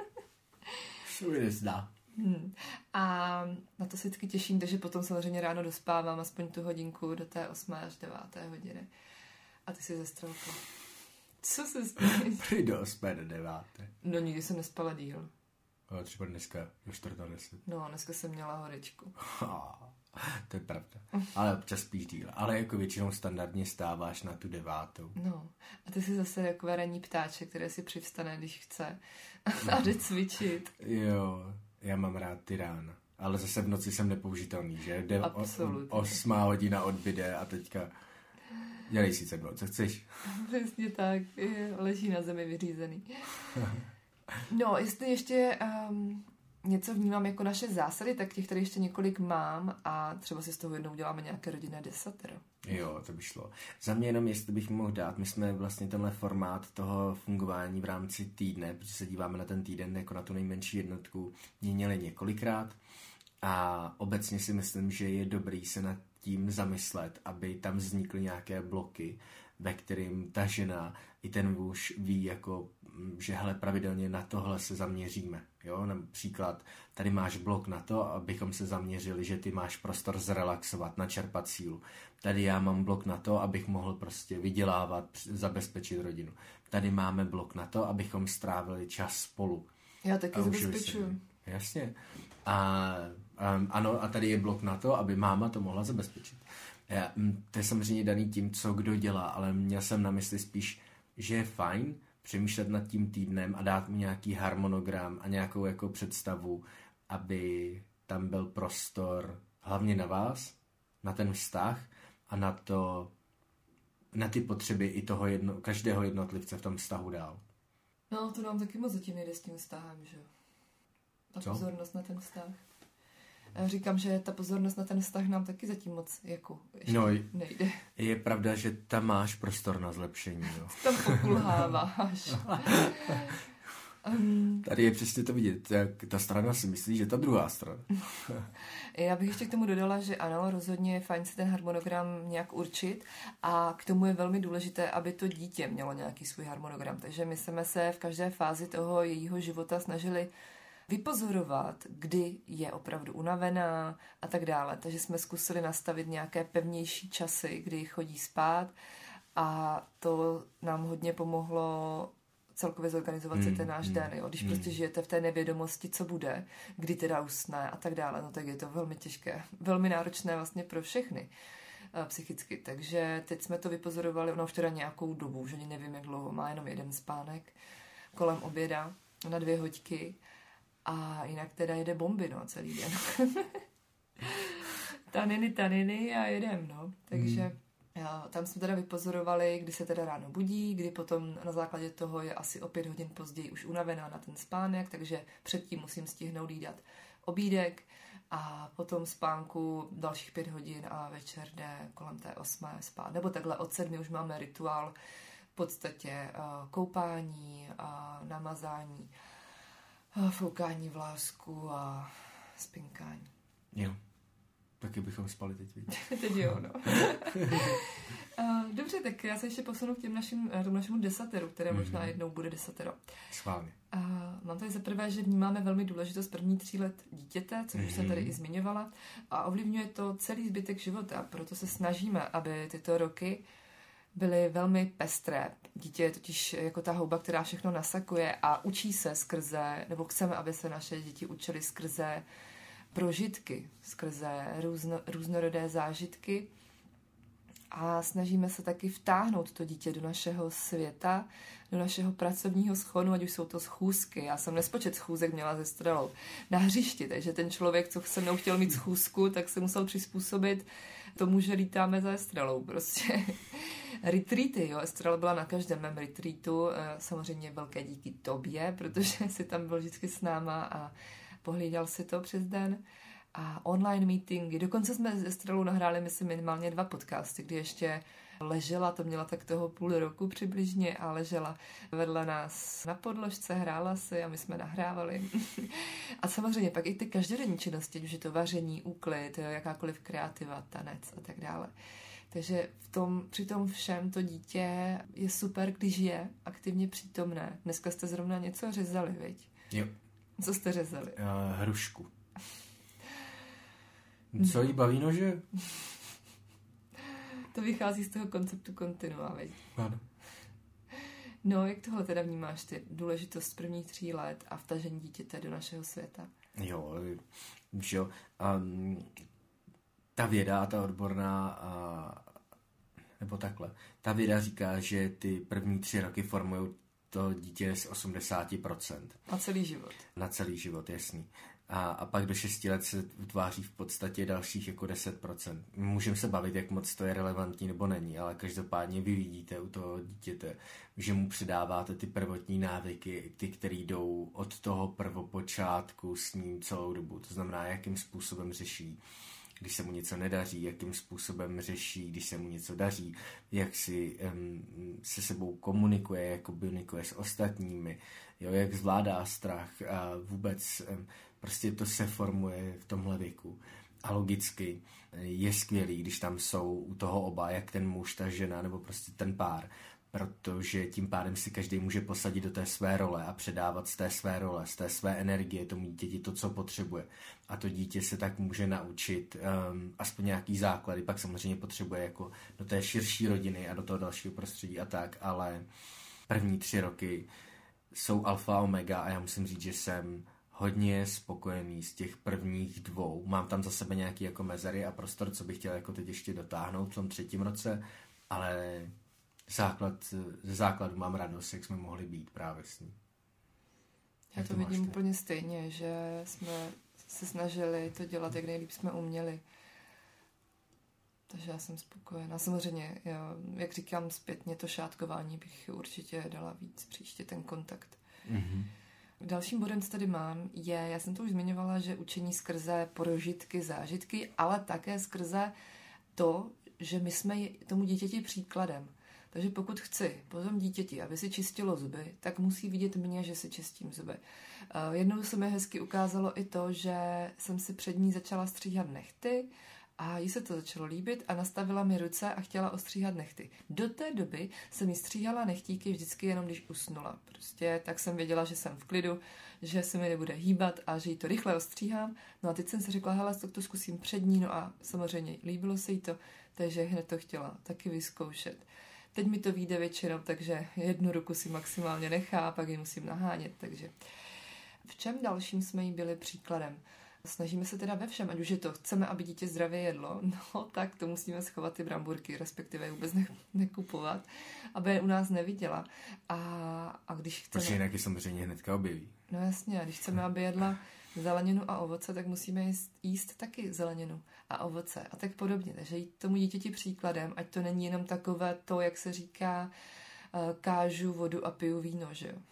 Všude zdá. Hmm. A na to se vždycky těším, takže potom samozřejmě ráno dospávám aspoň tu hodinku do té osmé až deváté hodiny. A ty jsi zestrelka. Co se stane? Prý do osmé do deváté. No nikdy jsem nespala díl. Ale třeba dneska do čtvrtá deset. No, dneska jsem měla horečku. To je pravda. Ale občas spíš díl. Ale jako většinou standardně stáváš na tu devátou. No. A ty jsi zase jako ranní ptáček, které si přivstane, když chce. A jde cvičit. Jo, já mám rád ty rána. Ale zase v noci jsem nepoužitelný, že? De- Absolutně. Osmá hodina odbyde a teďka dělej si se mnou, co chceš. Přesně tak, je, leží na zemi vyřízený. No, jestli ještě um, něco vnímám jako naše zásady, tak těch tady ještě několik mám a třeba si z toho jednou uděláme nějaké rodinné desatero. Jo, to by šlo. Za mě jenom, jestli bych mohl dát, my jsme vlastně tenhle formát toho fungování v rámci týdne, protože se díváme na ten týden jako na tu nejmenší jednotku, měnili několikrát a obecně si myslím, že je dobrý se nad tím zamyslet, aby tam vznikly nějaké bloky, ve kterým ta žena i ten muž ví, jako, že hele, pravidelně na tohle se zaměříme. Jo? Například tady máš blok na to, abychom se zaměřili, že ty máš prostor zrelaxovat, načerpat sílu. Tady já mám blok na to, abych mohl prostě vydělávat, zabezpečit rodinu. Tady máme blok na to, abychom strávili čas spolu. Já taky zabezpečuju. Jasně. A, a ano, a tady je blok na to, aby máma to mohla zabezpečit. Já, to je samozřejmě daný tím, co kdo dělá, ale měl jsem na mysli spíš, že je fajn přemýšlet nad tím týdnem a dát mu nějaký harmonogram a nějakou jako představu, aby tam byl prostor hlavně na vás, na ten vztah a na to, na ty potřeby i toho jedno, každého jednotlivce v tom vztahu dál. No, to nám taky moc zatím nejde s tím vztahem, že jo? Ta Co? pozornost na ten vztah. Já říkám, že ta pozornost na ten vztah nám taky zatím moc jako ještě no, nejde. Je pravda, že tam máš prostor na zlepšení. Jo. Tam pokulháváš. um, Tady je přesně to vidět, jak ta strana si myslí, že ta druhá strana. Já bych ještě k tomu dodala, že ano, rozhodně je fajn si ten harmonogram nějak určit a k tomu je velmi důležité, aby to dítě mělo nějaký svůj harmonogram. Takže my jsme se v každé fázi toho jejího života snažili vypozorovat, kdy je opravdu unavená a tak dále. Takže jsme zkusili nastavit nějaké pevnější časy, kdy chodí spát a to nám hodně pomohlo celkově zorganizovat si ten náš mm, den. Jo? Když mm. prostě žijete v té nevědomosti, co bude, kdy teda usne a tak dále, no tak je to velmi těžké. Velmi náročné vlastně pro všechny psychicky. Takže teď jsme to vypozorovali, ono už teda nějakou dobu, že nevím, jak dlouho, má jenom jeden spánek kolem oběda na dvě hoďky. A jinak teda jede bomby, no, celý den. taniny, taniny a jedem, no. Takže hmm. já, tam jsme teda vypozorovali, kdy se teda ráno budí, kdy potom na základě toho je asi o pět hodin později už unavená na ten spánek, takže předtím musím stihnout jí dát obídek a potom spánku dalších pět hodin a večer jde kolem té osmé spát. Nebo takhle od sedmi už máme rituál v podstatě uh, koupání a uh, namazání, foukání vlásku a spinkání. Jo. Taky bychom spali teď, víc. Teď jo, no. Dobře, tak já se ještě posunu k těm našim, tomu našemu desateru, které mm-hmm. možná jednou bude desatero. Schválně. Mám tady za prvé, že vnímáme velmi důležitost první tří let dítěte, což mm-hmm. už jsem tady i zmiňovala, a ovlivňuje to celý zbytek života, proto se snažíme, aby tyto roky byly velmi pestré. Dítě je totiž jako ta houba, která všechno nasakuje a učí se skrze, nebo chceme, aby se naše děti učily skrze prožitky, skrze různo, různorodé zážitky a snažíme se taky vtáhnout to dítě do našeho světa, do našeho pracovního schonu, ať už jsou to schůzky. Já jsem nespočet schůzek měla se Estrelou na hřišti, takže ten člověk, co se mnou chtěl mít schůzku, tak se musel přizpůsobit tomu, že lítáme za Estrelou prostě. Retreaty, jo, Estrela byla na každém mém retreatu, samozřejmě velké díky tobě, protože jsi tam byl vždycky s náma a pohlídal si to přes den. A online meetingy, dokonce jsme s Estrelou nahráli, myslím, minimálně dva podcasty, kdy ještě ležela, to měla tak toho půl roku přibližně a ležela vedle nás na podložce, hrála si a my jsme nahrávali. A samozřejmě pak i ty každodenní činnosti, už je to vaření, úklid, jakákoliv kreativa, tanec a tak dále. Takže v tom, při tom všem to dítě je super, když je aktivně přítomné. Dneska jste zrovna něco řezali, viď? Jo. Co jste řezali? Uh, hrušku. Co jí baví nože? To vychází z toho konceptu kontinua, viď? Ano. No, jak tohle teda vnímáš ty? Důležitost prvních tří let a vtažení dítěte do našeho světa? Jo, že jo. Um, ta věda a ta odborná, a, nebo takhle, ta věda říká, že ty první tři roky formují to dítě z osmdesát procent. Na celý život. Na celý život, jasný. A, a pak do šesti let se utváří v podstatě dalších jako deset procent. Můžeme se bavit, jak moc to je relevantní nebo není, ale každopádně vy vidíte u toho dítěte, že mu předáváte ty prvotní návyky, ty, které jdou od toho prvopočátku s ním celou dobu. To znamená, jakým způsobem řeší, když se mu něco nedaří, jakým způsobem řeší, když se mu něco daří, jak si um, se sebou komunikuje, jak komunikuje s ostatními, jo, jak zvládá strach a vůbec um, prostě to se formuje v tomhle věku. A logicky je skvělý, když tam jsou u toho oba, jak ten muž, ta žena, nebo prostě ten pár, protože tím pádem si každý může posadit do té své role a předávat z té své role, z té své energie tomu dítěti to, co potřebuje. A to dítě se tak může naučit um, aspoň nějaký základy, pak samozřejmě potřebuje jako do té širší rodiny a do toho dalšího prostředí a tak, ale první tři roky jsou alfa a omega a já musím říct, že jsem hodně spokojený z těch prvních dvou. Mám tam za sebe nějaký jako mezery a prostor, co bych chtěl jako teď ještě dotáhnout v tom třetím roce, ale základ, ze základu mám radost, jak jsme mohli být právě s ním. Já to, to vidím úplně stejně, že jsme se snažili to dělat, jak nejlíp jsme uměli. Takže já jsem spokojená. Samozřejmě, já, jak říkám zpětně, to šátkování bych určitě dala víc příště, ten kontakt. Mm-hmm. Dalším bodem, co tady mám, je, já jsem to už zmiňovala, že učení skrze prožitky, zážitky, ale také skrze to, že my jsme tomu dítěti příkladem. Takže pokud chci po tom dítěti, aby si čistilo zuby, tak musí vidět mě, že si čistím zuby. Jednou se mi hezky ukázalo i to, že jsem si před ní začala stříhat nehty a jí se to začalo líbit a nastavila mi ruce a chtěla ostříhat nehty. Do té doby jsem jí stříhala nehtíky vždycky jenom, když usnula. Prostě tak jsem věděla, že jsem v klidu, že se mi nebude hýbat a že jí to rychle ostříhám. No a teď jsem si řekla, hele, tak to zkusím před ní, no a samozřejmě líbilo se jí to, takže hned to chtěla taky vyzkoušet. Teď mi to vyjde většinou, takže jednu ruku si maximálně nechá, pak ji musím nahánět, takže v čem dalším jsme jí byli příkladem? Snažíme se teda ve všem, ať už je to, chceme, aby dítě zdravě jedlo, no tak to musíme schovat ty bramburky, respektive vůbec ne, nekupovat, aby je u nás neviděla. A, a když chceme... Protože jinak je samozřejmě hnedka objeví. No jasně, a když chceme, aby jedla zeleninu a ovoce, tak musíme jíst, jíst taky zeleninu a ovoce a tak podobně. Takže jít tomu dítěti příkladem, ať to není jenom takové to, jak se říká, kážu vodu a piju víno, že jo.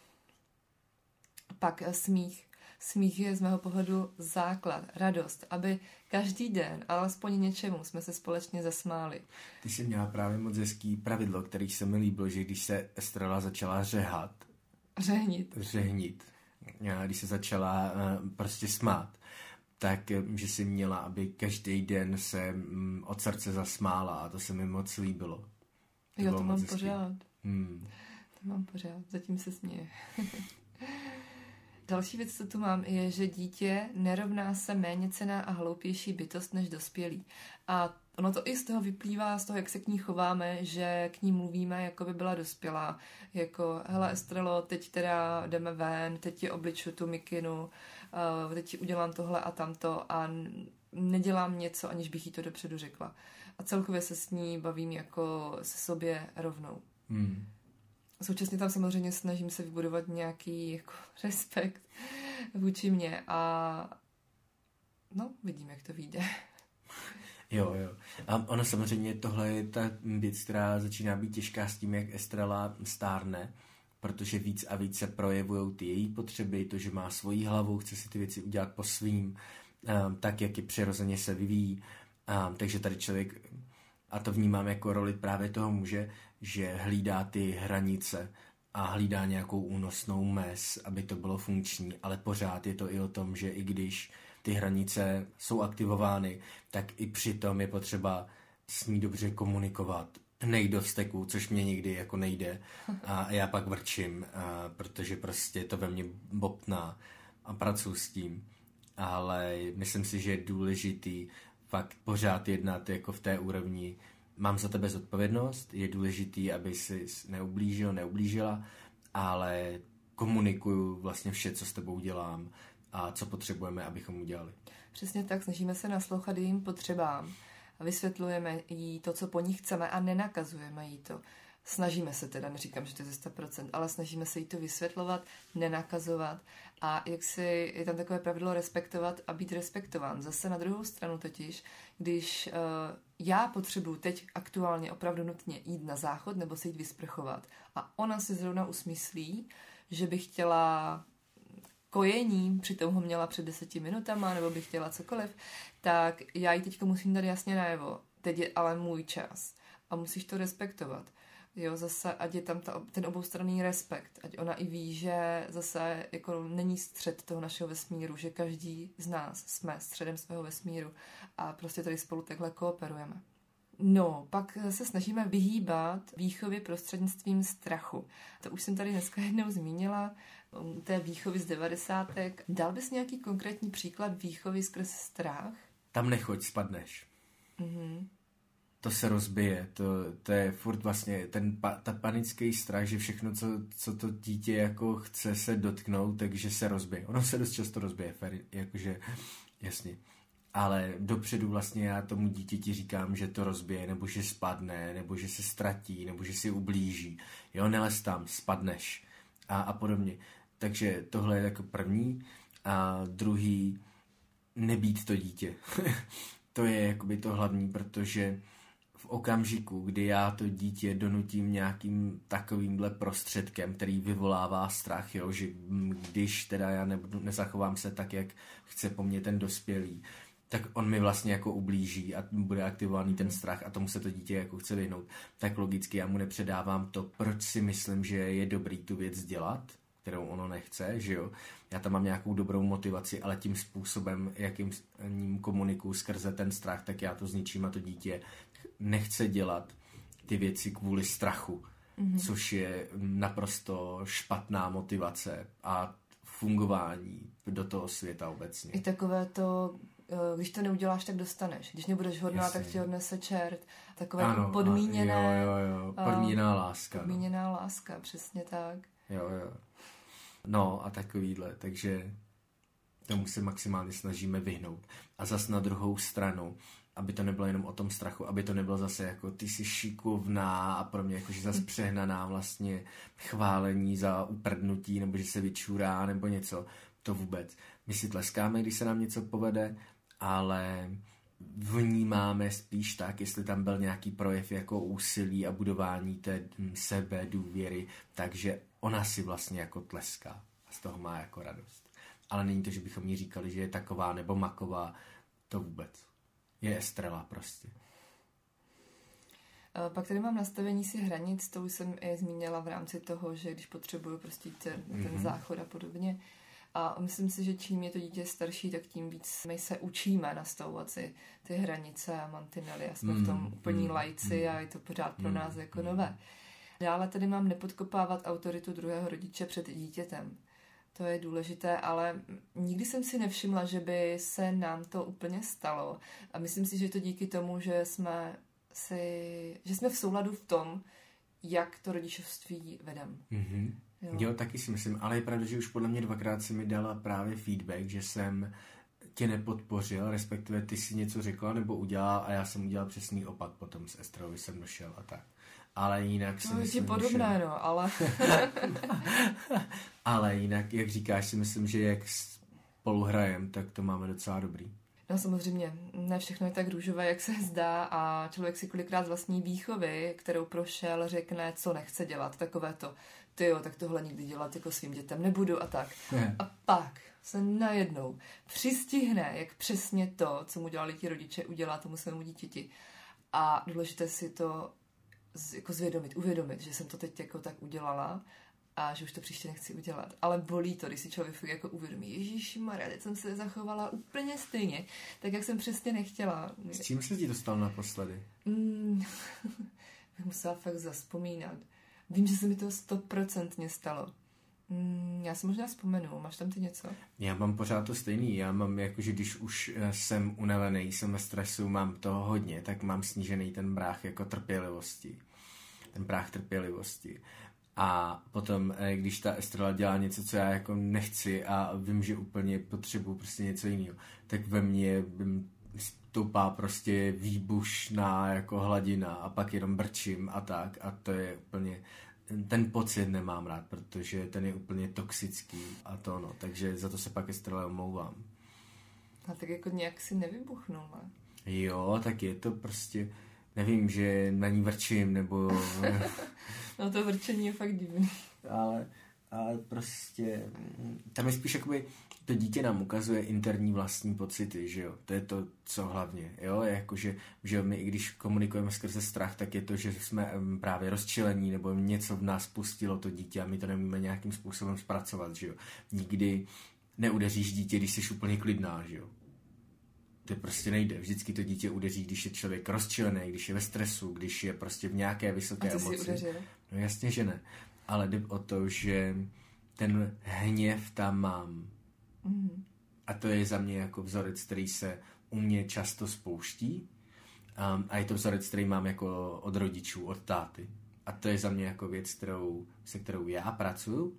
Pak smích. Smích je z mého pohledu základ, radost, aby každý den, alespoň něčemu, jsme se společně zasmáli. Ty jsi měla právě moc hezký pravidlo, který se mi líbilo, že když se Estrela začala řehat, řehnit, řehnit, když se začala uh, prostě smát, tak že si měla, aby každý den se um, od srdce zasmála a to se mi moc líbilo. To jo, to mám hezký. Pořád. Hmm. To mám pořád, zatím se směje. Další věc, co tu mám, je, že dítě nerovná se méněcenná a hloupější bytost než dospělý. A ono to i z toho vyplývá, z toho, jak se k ní chováme, že k ní mluvíme, jako by byla dospělá. Jako, hele Estrelo, teď teda jdeme ven, teď ti obliču tu mikinu, uh, teď ti udělám tohle a tamto a nedělám něco, aniž bych jí to dopředu řekla. A celkově se s ní bavím jako se sobě rovnou. Hmm. Současně tam samozřejmě snažím se vybudovat nějaký jako respekt vůči mě a no, vidím, jak to vyjde. Jo, jo. A ono samozřejmě tohle je ta věc, která začíná být těžká s tím, jak Estrela stárne, protože víc a víc se projevují ty její potřeby, to, že má svoji hlavu, chce si ty věci udělat po svým, tak, jak je přirozeně se vyvíjí. Takže tady člověk, a to vnímám jako roli právě toho muže, že hlídá ty hranice a hlídá nějakou únosnou mez, aby to bylo funkční, ale pořád je to i o tom, že i když ty hranice jsou aktivovány, tak i přitom je potřeba s ní dobře komunikovat. Nejde do vzteku, což mě někdy jako nejde a já pak vrčím, a protože prostě to ve mně bobtná a pracuji s tím. Ale myslím si, že je důležitý fakt pořád jednat jako v té úrovni. Mám za tebe zodpovědnost, je důležitý, aby si neublížil, neublížila, ale komunikuju vlastně vše, co s tebou dělám a co potřebujeme, abychom udělali. Přesně tak, snažíme se naslouchat jejím potřebám a vysvětlujeme jí to, co po ní chceme a nenakazujeme jí to. Snažíme se teda, neříkám, že to je ze sto procent, ale snažíme se jí to vysvětlovat, nenakazovat a jak si je tam takové pravidlo respektovat a být respektován. Zase na druhou stranu totiž, když uh, já potřebuji teď aktuálně opravdu nutně jít na záchod nebo se jít vysprchovat a ona si zrovna usmyslí, že by chtěla kojení, přitom ho měla před deseti minutama, nebo bych chtěla cokoliv, tak já jí teďko musím dát jasně najevo. Teď je ale můj čas a musíš to respektovat. Jo, zase, ať je tam ta, ten oboustranný respekt, ať ona i ví, že zase jako není střed toho našeho vesmíru, že každý z nás jsme středem svého vesmíru a prostě tady spolu takhle kooperujeme. No, pak se snažíme vyhýbat výchově prostřednictvím strachu. To už jsem tady dneska jednou zmínila, té výchovy z devadesátek. Dal bys nějaký konkrétní příklad výchovy skrz strach? Tam nechoď, spadneš. Mhm. To se rozbije, to, to je furt vlastně ten pa, ta panický strach, že všechno, co, co to dítě jako chce se dotknout, takže se rozbije. Ono se dost často rozbije, jakože jasně. Ale dopředu vlastně já tomu dítěti říkám, že to rozbije, nebo že spadne, nebo že se ztratí, nebo že si ublíží. Jo, nelez tam, spadneš a, a podobně. Takže tohle je jako první. A druhý, nebýt to dítě. To je jakoby to hlavní, protože v okamžiku, kdy já to dítě donutím nějakým takovýmhle prostředkem, který vyvolává strach, jo, že když teda já nebudu, nezachovám se tak, jak chce po mně ten dospělý, tak on mi vlastně jako ublíží a bude aktivovaný ten strach a tomu se to dítě jako chce vyhnout, tak logicky já mu nepředávám to, proč si myslím, že je dobrý tu věc dělat, kterou ono nechce, že jo. Já tam mám nějakou dobrou motivaci, ale tím způsobem, jakým ním komunikuju skrze ten strach, tak já to zničím a to dítě nechce dělat ty věci kvůli strachu, mm-hmm. což je naprosto špatná motivace a fungování do toho světa obecně. I takové to, když to neuděláš, tak dostaneš. Když nebudeš hodná, Jasně. tak ti odnese čert. Takové ano, podmíněné... Jo, jo, jo. Podmíněná láska. Podmíněná no. láska, přesně tak. Jo, jo. No a takovýhle, takže tomu se maximálně snažíme vyhnout. A zas na druhou stranu, aby to nebylo jenom o tom strachu, aby to nebylo zase jako ty jsi šikovná a pro mě jakože zase přehnaná vlastně chválení za uprdnutí, nebo že se vyčurá, nebo něco, to vůbec. My si tleskáme, když se nám něco povede, ale vnímáme spíš tak, jestli tam byl nějaký projev jako úsilí a budování té sebe, důvěry, takže ona si vlastně jako tleská a z toho má jako radost. Ale není to, že bychom jí říkali, že je taková nebo maková, to vůbec. Je Estrela prostě. Pak tady mám nastavení si hranic, to už jsem i zmínila v rámci toho, že když potřebuju prostě ten, ten mm-hmm. záchod a podobně. A myslím si, že čím je to dítě starší, tak tím víc my se učíme nastavovat si ty hranice a mantinely. A jsme mm, v tom úplní mm, lajci mm, a je to pořád pro mm, nás jako mm. nové. Dále tady mám nepodkopávat autoritu druhého rodiče před dítětem. To je důležité, ale nikdy jsem si nevšimla, že by se nám to úplně stalo. A myslím si, že to díky tomu, že jsme, si, že jsme v souladu v tom, jak to rodičovství vedem. Mm-hmm. Jo. jo, taky si myslím, ale je pravda, že už podle mě dvakrát si mi dala právě feedback, že jsem tě nepodpořil, respektive ty si něco řekla nebo udělala a já jsem udělal přesný opak potom s Estrou, jsem došel a tak. Ale jinak si no, myslím, je podobné, že... no, ale... ale jinak, jak říkáš, si myslím, že jak spolu hrajem, tak to máme docela dobrý. No samozřejmě, ne všechno je tak růžové, jak se zdá a člověk si kolikrát z vlastní výchovy, kterou prošel, řekne, co nechce dělat, takové to, tyjo, tak tohle nikdy dělat jako svým dětem nebudu a tak. Ne. A pak se najednou přistihne, jak přesně to, co mu dělali ti rodiče, udělá tomu svému dítěti. A důležité si to z, jako zvědomit, uvědomit, že jsem to teď jako tak udělala a že už to příště nechci udělat. Ale bolí to, když si člověk jako uvědomí, ježišmarja, teď jsem se zachovala úplně stejně, tak jak jsem přesně nechtěla. S čím se ti to stalo naposledy? Mm, bych musela fakt zavzpomínat. Vím, že se mi to stoprocentně stalo. Mm, já si možná vzpomenu, máš tam ty něco? Já mám pořád to stejný, já mám jako, že když už jsem unavený, jsem ve stresu, mám toho hodně, tak mám snížený ten práh jako trpělivosti. Ten práh trpělivosti. A potom, když ta Estrela dělá něco, co já jako nechci a vím, že úplně potřebuji prostě něco jiného, tak ve mně stoupá prostě výbušná jako hladina a pak jenom brčím a tak a to je úplně, ten pocit nemám rád, protože ten je úplně toxický a to no, takže za to se pak Estrela omlouvám. A tak jako nějak si nevybuchnul, ne? Jo, tak je to prostě, nevím, že na ní vrčím, nebo... No to vrčení je fakt divný. Ale, ale prostě, tam je spíš jakoby, to dítě nám ukazuje interní vlastní pocity, že jo, to je to, co hlavně, jo, je jako, že, že my, i když komunikujeme skrze strach, tak je to, že jsme právě rozčilení, nebo něco v nás pustilo to dítě a my to nemůžeme nějakým způsobem zpracovat, že jo. Nikdy neudeříš dítě, když jsi úplně klidná, že jo. To prostě nejde. Vždycky to dítě udeří, když je člověk rozčilený, když je ve stresu, když je prostě v nějaké vysoké emoci. A ty emoci. jsi udeřil? No jasně, že ne. Ale jde o to, že ten hněv tam mám. Mm-hmm. A to je za mě jako vzorec, který se u mě často spouští. Um, a je to vzorec, který mám jako od rodičů, od táty. A to je za mě jako věc, kterou, se kterou já pracuju.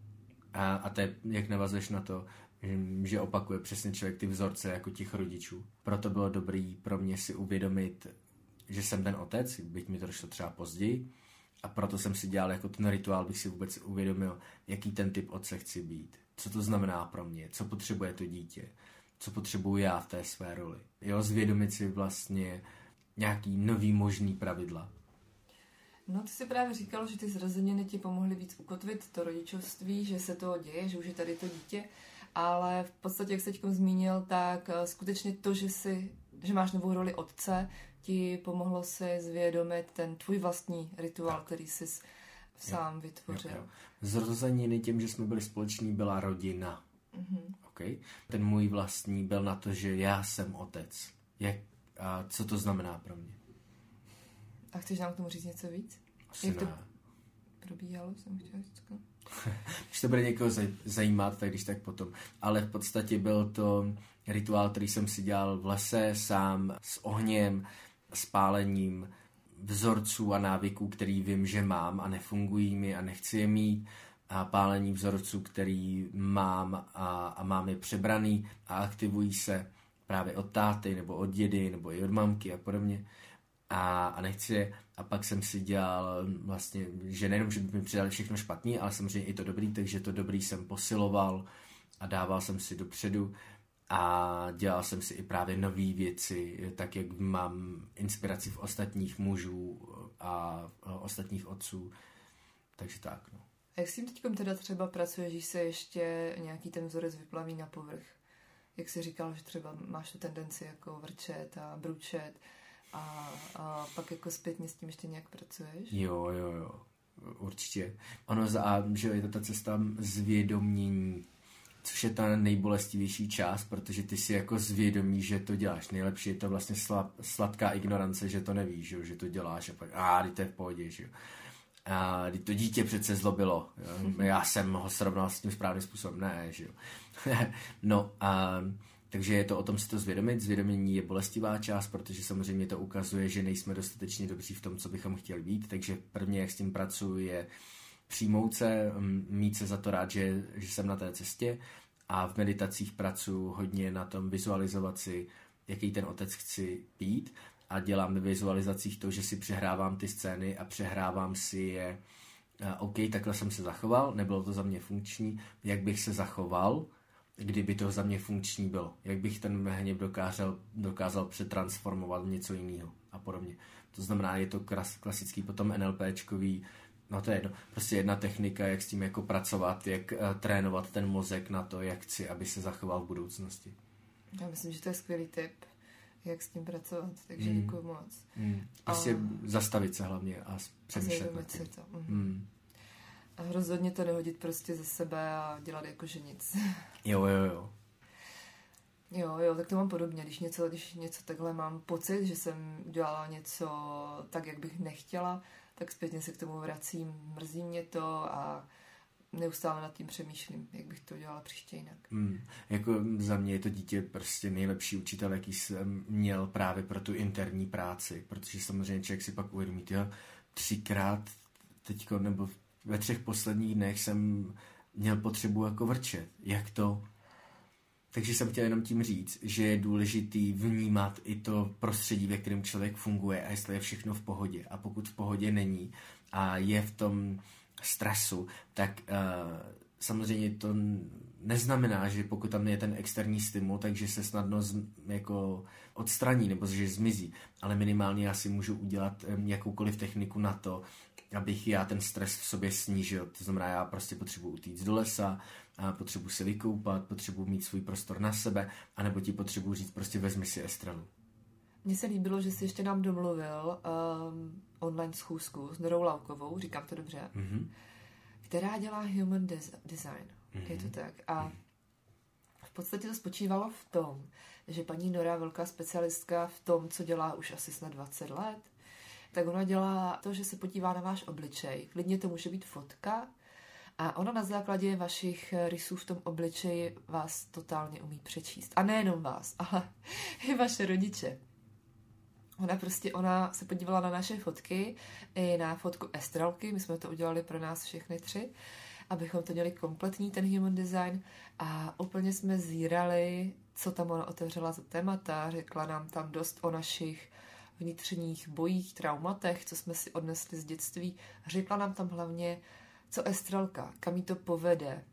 A, a to je, jak navazuješ na to, že, že opakuje přesně člověk ty vzorce jako těch rodičů. Proto bylo dobrý pro mě si uvědomit, že jsem ten otec, byť mi to došlo třeba později. A proto jsem si dělal jako ten rituál, bych si vůbec uvědomil, jaký ten typ otce chci být. Co to znamená pro mě, co potřebuje to dítě, co potřebuji já v té své roli. Jo, zvědomit si vlastně nějaký nový možný pravidla. No, ty jsi právě říkal, že ty zrozeniny ti pomohly víc ukotvit to rodičovství, že se to děje, že už je tady to dítě, ale v podstatě, jak jsi teď zmínil, tak skutečně to, že, jsi, že máš novou roli otce, ti pomohlo si zvědomit ten tvůj vlastní rituál, který jsi sám jo, vytvořil. Jo, jo. Zrozeniny tím, že jsme byli společní, byla rodina. Mm-hmm. Okay? Ten můj vlastní byl na to, že já jsem otec. Jak, a co to znamená pro mě? A chceš nám k tomu říct něco víc? Asi Jak ne. to probíhalo, jsem chtěla říct. Když to bude někoho zajímat, tak když tak potom. Ale v podstatě byl to rituál, který jsem si dělal v lese sám, s ohněm, s pálením vzorců a návyků, který vím, že mám a nefungují mi a nechci je mít. A pálení vzorců, který mám a, a mám je přebraný a aktivují se právě od táty, nebo od dědy, nebo i od mamky a podobně. A, a nechci je. A pak jsem si dělal vlastně, že nejenom, že by mi přidali všechno špatný, ale samozřejmě i to dobrý, takže to dobrý jsem posiloval a dával jsem si dopředu a dělal jsem si i právě nové věci, tak jak mám inspiraci v ostatních mužů a ostatních otců. Takže tak, no. A jak s tím teďkom teda třeba pracuješ, že se ještě nějaký ten vzorec vyplaví na povrch? Jak jsi říkal, že třeba máš tu tendenci jako vrčet a bručet a, a pak jako zpětně s tím ještě nějak pracuješ? Jo, jo, jo, určitě. Ono za, že je to ta cesta zvědomění, což je ta nejbolestivější část, protože ty si jako zvědomíš, že to děláš. Nejlepší je to vlastně slab, sladká ignorance, že to nevíš, že, že to děláš a pak, a to je v pohodě, že jo. A to dítě přece zlobilo. Já jsem ho srovnal s tím správným způsobem. Ne, že jo. No a takže je to o tom si to zvědomit. Zvědomění je bolestivá část, protože samozřejmě to ukazuje, že nejsme dostatečně dobří v tom, co bychom chtěli být. Takže prvně, jak s tím pracuji, je přijmout se, mít se za to rád, že, že jsem na té cestě. A v meditacích pracuji hodně na tom vizualizovat si, jaký ten otec chci být. A dělám ve vizualizacích to, že si přehrávám ty scény a přehrávám si je, OK, takhle jsem se zachoval, nebylo to za mě funkční, jak bych se zachoval, kdyby to za mě funkční bylo. Jak bych ten hněv dokázal, dokázal přetransformovat v něco jiného a podobně. To znamená, je to klas, klasický potom NLPčkový, no to je jedno, prostě jedna technika, jak s tím jako pracovat, jak uh, trénovat ten mozek na to, jak chci, aby se zachoval v budoucnosti. Já myslím, že to je skvělý tip, jak s tím pracovat, takže mm. děkuji moc. Mm. Prostě a... zastavit se hlavně a přemýšlet nad tím. To. Mm. Mm. A rozhodně to nehodit prostě ze sebe a dělat jako že nic. Jo, jo, jo. Jo, jo, tak to mám podobně, když něco, když něco takhle mám pocit, že jsem udělala něco tak, jak bych nechtěla, tak zpětně se k tomu vracím, mrzí mě to a neustále nad tím přemýšlím, jak bych to udělala příště jinak. Mm, jako za mě je to dítě prostě nejlepší učitel, jaký jsem měl právě pro tu interní práci, protože samozřejmě člověk si pak uvědomí, jo, třikrát teďko, nebo ve třech posledních dnech jsem měl potřebu jako vrčet. Jak to? Takže jsem chtěl jenom tím říct, že je důležitý vnímat i to prostředí, ve kterém člověk funguje a jestli je všechno v pohodě. A pokud v pohodě není a je v tom stresu, tak uh, samozřejmě to neznamená, že pokud tam je ten externí stimul, takže se snadno z, jako odstraní nebo že zmizí. Ale minimálně já si můžu udělat um, jakoukoliv techniku na to, abych já ten stres v sobě snížil. To znamená, já prostě potřebuji utíct do lesa, a potřebuji se vykoupat, potřebuji mít svůj prostor na sebe, anebo ti potřebuji říct, prostě vezmi si estrelu. Mně se líbilo, že jsi ještě nám domluvil um, online schůzku s Norou Laukovou, říkám to dobře, mm-hmm. která dělá human des- design. Mm-hmm. Je to tak. A v podstatě to spočívalo v tom, že paní Nora, velká specialistka v tom, co dělá už asi snad dvacet let, tak ona dělá to, že se podívá na váš obličej. Klidně to může být fotka a ona na základě vašich rysů v tom obličeji vás totálně umí přečíst. A nejenom vás, ale i vaše rodiče. Ona prostě, ona se podívala na naše fotky, i na fotku Estrelky, my jsme to udělali pro nás všechny tři, abychom to měli kompletní, ten human design, a úplně jsme zírali, co tam ona otevřela za témata, řekla nám tam dost o našich vnitřních bojích, traumatech, co jsme si odnesli z dětství. Řekla nám tam hlavně, co Estrelka, kam jí to povede,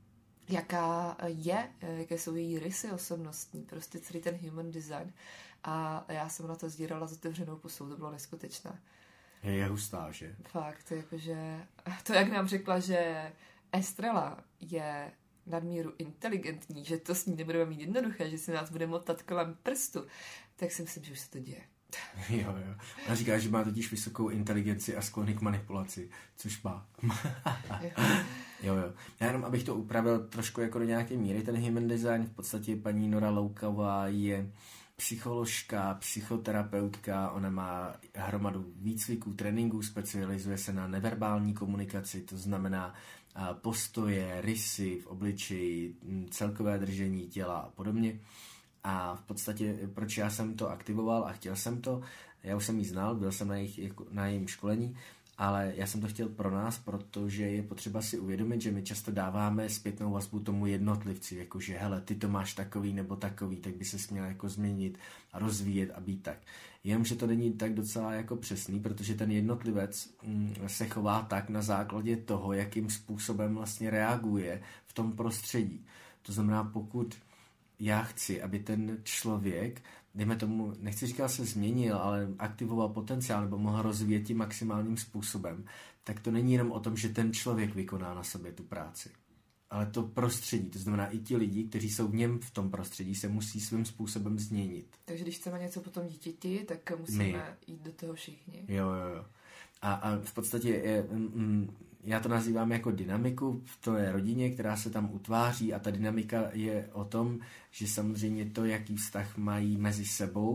jaká je, jaké jsou její rysy osobnostní, prostě celý ten human design. A já jsem na to sdírala s otevřenou pusou, to bylo neskutečné. Je, je hustá, že? Fakt, jakože, to jak nám řekla, že Estrela je nadmíru inteligentní, že to s ní nebudeme mít jednoduché, že se nás bude motat kolem prstu, tak si myslím, že už se to děje. Jo, jo. Ona říká, že má totiž vysokou inteligenci a sklony k manipulaci, což má. jo. jo, jo. Já jenom, abych to upravil trošku jako do nějaké míry, ten human design, v podstatě paní Nora Lauková je psycholožka, psychoterapeutka, ona má hromadu výcviků, tréninků, specializuje se na neverbální komunikaci, to znamená postoje, rysy v obličeji, celkové držení těla a podobně. A v podstatě, proč já jsem to aktivoval a chtěl jsem to, já už jsem ji znal, byl jsem na, jejich, na jejím školení, ale já jsem to chtěl pro nás, protože je potřeba si uvědomit, že my často dáváme zpětnou vazbu tomu jednotlivci, jakože hele, ty to máš takový nebo takový, tak by ses měl jako změnit a rozvíjet a být tak. Jenomže to není tak docela jako přesný, protože ten jednotlivec mm, se chová tak na základě toho, jakým způsobem vlastně reaguje v tom prostředí. To znamená, pokud já chci, aby ten člověk, dejme tomu, nechci říkat se změnil, ale aktivoval potenciál nebo mohl rozvíjet tím maximálním způsobem, tak to není jenom o tom, že ten člověk vykoná na sobě tu práci. Ale to prostředí, to znamená i ti lidi, kteří jsou v něm v tom prostředí, se musí svým způsobem změnit. Takže když chceme něco po tom dítěti, tak musíme My. jít do toho všichni. Jo, jo, jo. A, a v podstatě je, mm, já to nazývám jako dynamiku v té rodině, která se tam utváří, a ta dynamika je o tom, že samozřejmě to, jaký vztah mají mezi sebou,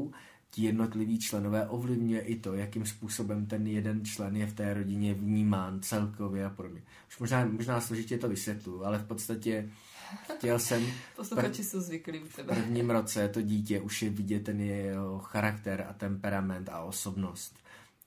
ti jednotliví členové ovlivňuje i to, jakým způsobem ten jeden člen je v té rodině vnímán celkově a podobně. Už možná, možná složitě to vysvětluji, ale v podstatě chtěl jsem... Posluchači jsou zvyklí u tebe. V prvním roce to dítě už je vidět ten jeho charakter a temperament a osobnost.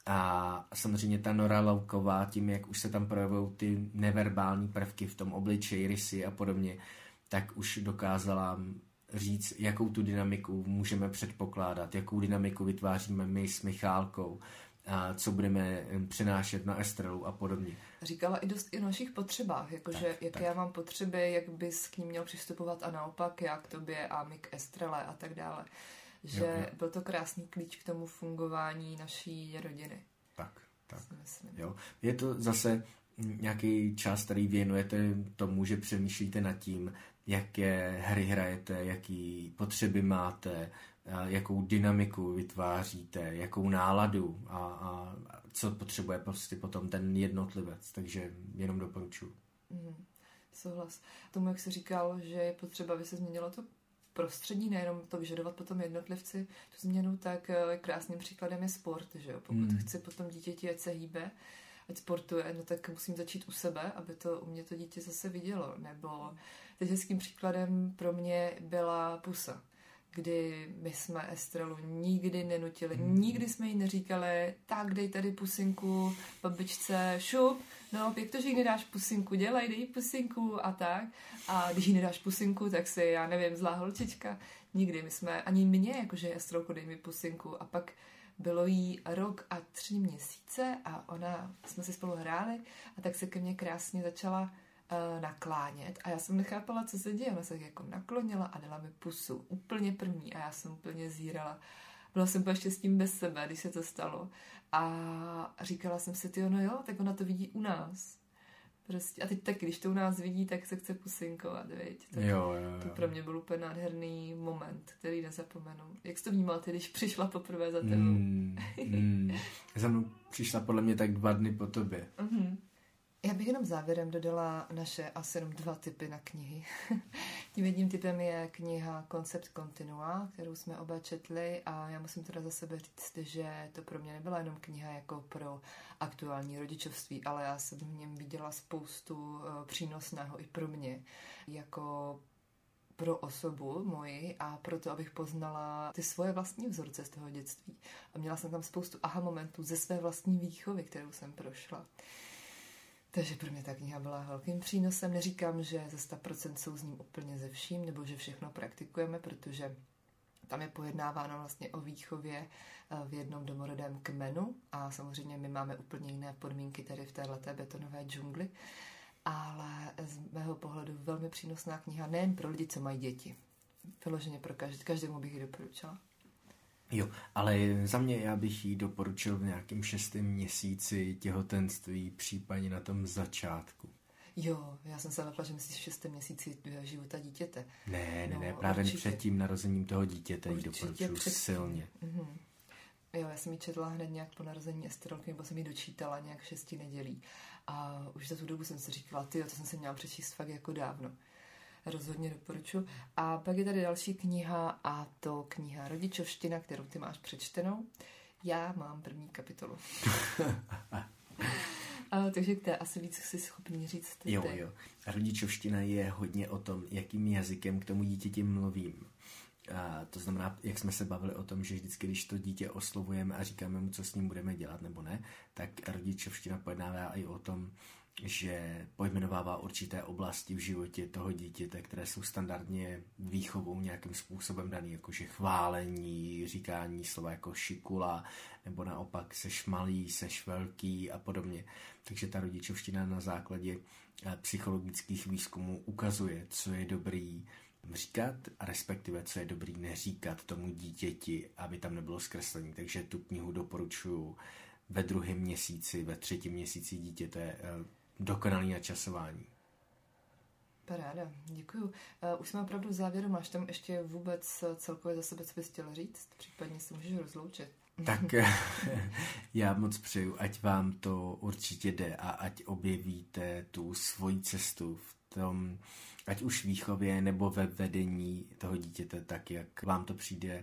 A samozřejmě ta Nora Lauková, tím, jak už se tam projevují ty neverbální prvky v tom obličeji, rysy a podobně, tak už dokázala říct, jakou tu dynamiku můžeme předpokládat, jakou dynamiku vytváříme my s Michálkou, a co budeme přinášet na Estrelu a podobně. Říkala i dost i o našich potřebách, jakože jaké tak. já mám potřeby, jak bys k ním měl přistupovat a naopak, já k tobě a my k Estrele a tak dále. Že jo, jo. Byl to krásný klíč k tomu fungování naší rodiny. Tak, tak. Jo. Je to zase nějaký čas, který věnujete tomu, že přemýšlíte nad tím, jaké hry hrajete, jaký potřeby máte, jakou dynamiku vytváříte, jakou náladu a, a co potřebuje prostě potom ten jednotlivec. Takže jenom doporučuji. Mm, souhlas. Tomu, jak jsi říkal, že je potřeba, aby se změnilo to prostředí, nejenom to vyžadovat potom jednotlivci tu změnu, tak krásným příkladem je sport, že jo? Pokud mm. chci potom dítěti, ať se hýbe, ať sportuje, no tak musím začít u sebe, aby to u mě to dítě zase vidělo. Nebo teď hezkým příkladem pro mě byla pusa, kdy my jsme Estrelu nikdy nenutili, mm. nikdy jsme jí neříkali, tak dej tady pusinku babičce, šup, no jak to, že jí nedáš pusinku, dělej, dej pusinku a tak. A když jí nedáš pusinku, tak si, já nevím, zlá holčička. Nikdy, my jsme, ani mě, jakože Estrelko, dej mi pusinku. A pak bylo jí rok a tři měsíce a ona, jsme si spolu hráli a tak se ke mně krásně začala uh, naklánět a já jsem nechápala, co se děje. Ona se jako naklonila a dala mi pusu. Úplně první a já jsem úplně zírala. Byla jsem úplně štěstím bez sebe, když se to stalo. A říkala jsem si, ty no jo, tak ona to vidí u nás. Prostě. A teď taky, když to u nás vidí, tak se chce pusinkovat, viď? Tak jo, jo, jo. To pro mě byl úplně nádherný moment, který nezapomenu. Jak jsi to vnímal ty, když přišla poprvé za tebou? Mm, mm. Za mnou přišla podle mě tak dva dny po tobě. Mm-hmm. Já bych jenom závěrem dodala naše asi jenom dva typy na knihy. Tím jedním typem je kniha Koncept kontinua, kterou jsme oba četli a já musím teda za sebe říct, že to pro mě nebyla jenom kniha jako pro aktuální rodičovství, ale já jsem v něm viděla spoustu přínosného i pro mě, jako pro osobu moji a proto, abych poznala ty svoje vlastní vzorce z toho dětství. A měla jsem tam spoustu aha momentů ze své vlastní výchovy, kterou jsem prošla. Takže pro mě ta kniha byla velkým přínosem. Neříkám, že ze sto procent souzním úplně ze vším, nebo že všechno praktikujeme, protože tam je pojednáváno vlastně o výchově v jednom domorodém kmenu a samozřejmě my máme úplně jiné podmínky tady v téhleté betonové džungli, ale z mého pohledu velmi přínosná kniha nejen pro lidi, co mají děti. Vyloženě pro každý, každému bych ji doporučila. Jo, ale za mě já bych ji doporučil v nějakém šestém měsíci těhotenství, případně na tom začátku. Jo, já jsem se napla, že myslíš v šestém měsíci života dítěte. Ne, ne, no, ne, právě určitě. Před tím narozením toho dítěte ji doporučuji před... silně. Mm-hmm. Jo, já jsem ji četla hned nějak po narození Estrelky, nebo jsem ji dočítala nějak šesti nedělí. A už za tu dobu jsem si říkala, tyjo, to jsem se měla přečíst fakt jako dávno. Rozhodně doporučuji. A pak je tady další kniha a to kniha Rodičovština, kterou ty máš přečtenou. Já mám první kapitolu. A, takže k té asi víc si schopný říct. Ty, jo, jo. A rodičovština je hodně o tom, jakým jazykem k tomu dítěti mluvím. A to znamená, jak jsme se bavili o tom, že vždycky, když to dítě oslovujeme a říkáme mu, co s ním budeme dělat nebo ne, tak ta rodičovština pojednává i o tom, že pojmenovává určité oblasti v životě toho dítěte, které jsou standardně výchovou nějakým způsobem daný, jakože chválení, říkání slova jako šikula, nebo naopak seš malý, seš velký a podobně. Takže ta rodičovština na základě psychologických výzkumů ukazuje, co je dobrý říkat a respektive, co je dobrý neříkat tomu dítěti, aby tam nebylo zkreslení. Takže tu knihu doporučuji ve druhém měsíci, ve třetím měsíci dítěte. Dokonalý načasování. Paráda, děkuju. Uh, už jsme opravdu v závěru. Máš tam ještě vůbec celkově za sebe, co bys chtěl říct? Případně se můžeš rozloučit. Tak já moc přeju, ať vám to určitě jde a ať objevíte tu svoji cestu v tom, ať už výchově nebo ve vedení toho dítěte, tak jak vám to přijde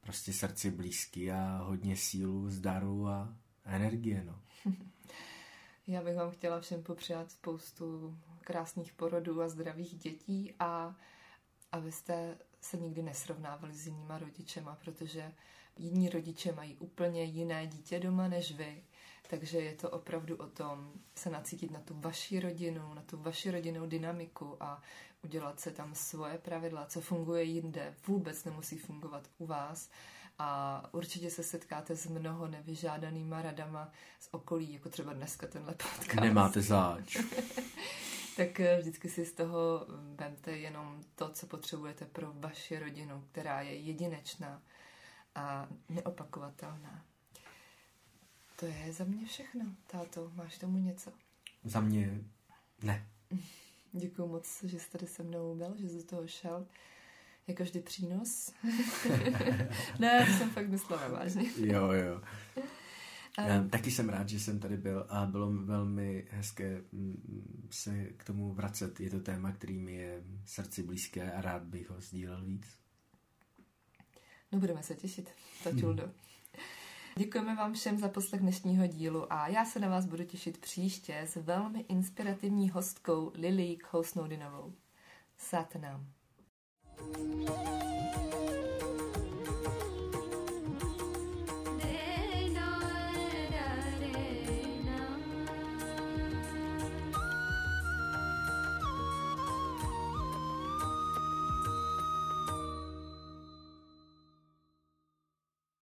prostě srdci blízký a hodně sílu, zdaru a energie, no. Já bych vám chtěla všem popřát spoustu krásných porodů a zdravých dětí a abyste se nikdy nesrovnávali s jinýma rodičema, protože jiní rodiče mají úplně jiné dítě doma než vy. Takže je to opravdu o tom se nacítit na tu vaši rodinu, na tu vaši rodinnou dynamiku a udělat se tam svoje pravidla, co funguje jinde, vůbec nemusí fungovat u vás. A určitě se setkáte s mnoho nevyžádanýma radama z okolí, jako třeba dneska tenhle podcast. Nemáte zač. Tak vždycky si z toho vemte jenom to, co potřebujete pro vaši rodinu, která je jedinečná a neopakovatelná. To je za mě všechno. Táto, máš tomu něco? Za mě ne. Děkuju moc, že jsi tady se mnou byl, že jsi do toho šel. Jako vždy přínos. Ne, to jsem fakt myslela vážně. Jo, jo. Um, Taky jsem rád, že jsem tady byl a bylo velmi hezké se k tomu vracet. Je to téma, který mi je srdci blízké a rád bych ho sdílel víc. No budeme se těšit, tačuldo. Hmm. Děkujeme vám všem za poslech dnešního dílu a já se na vás budu těšit příště s velmi inspirativní hostkou Lily Kousnoudinovou. Satnam.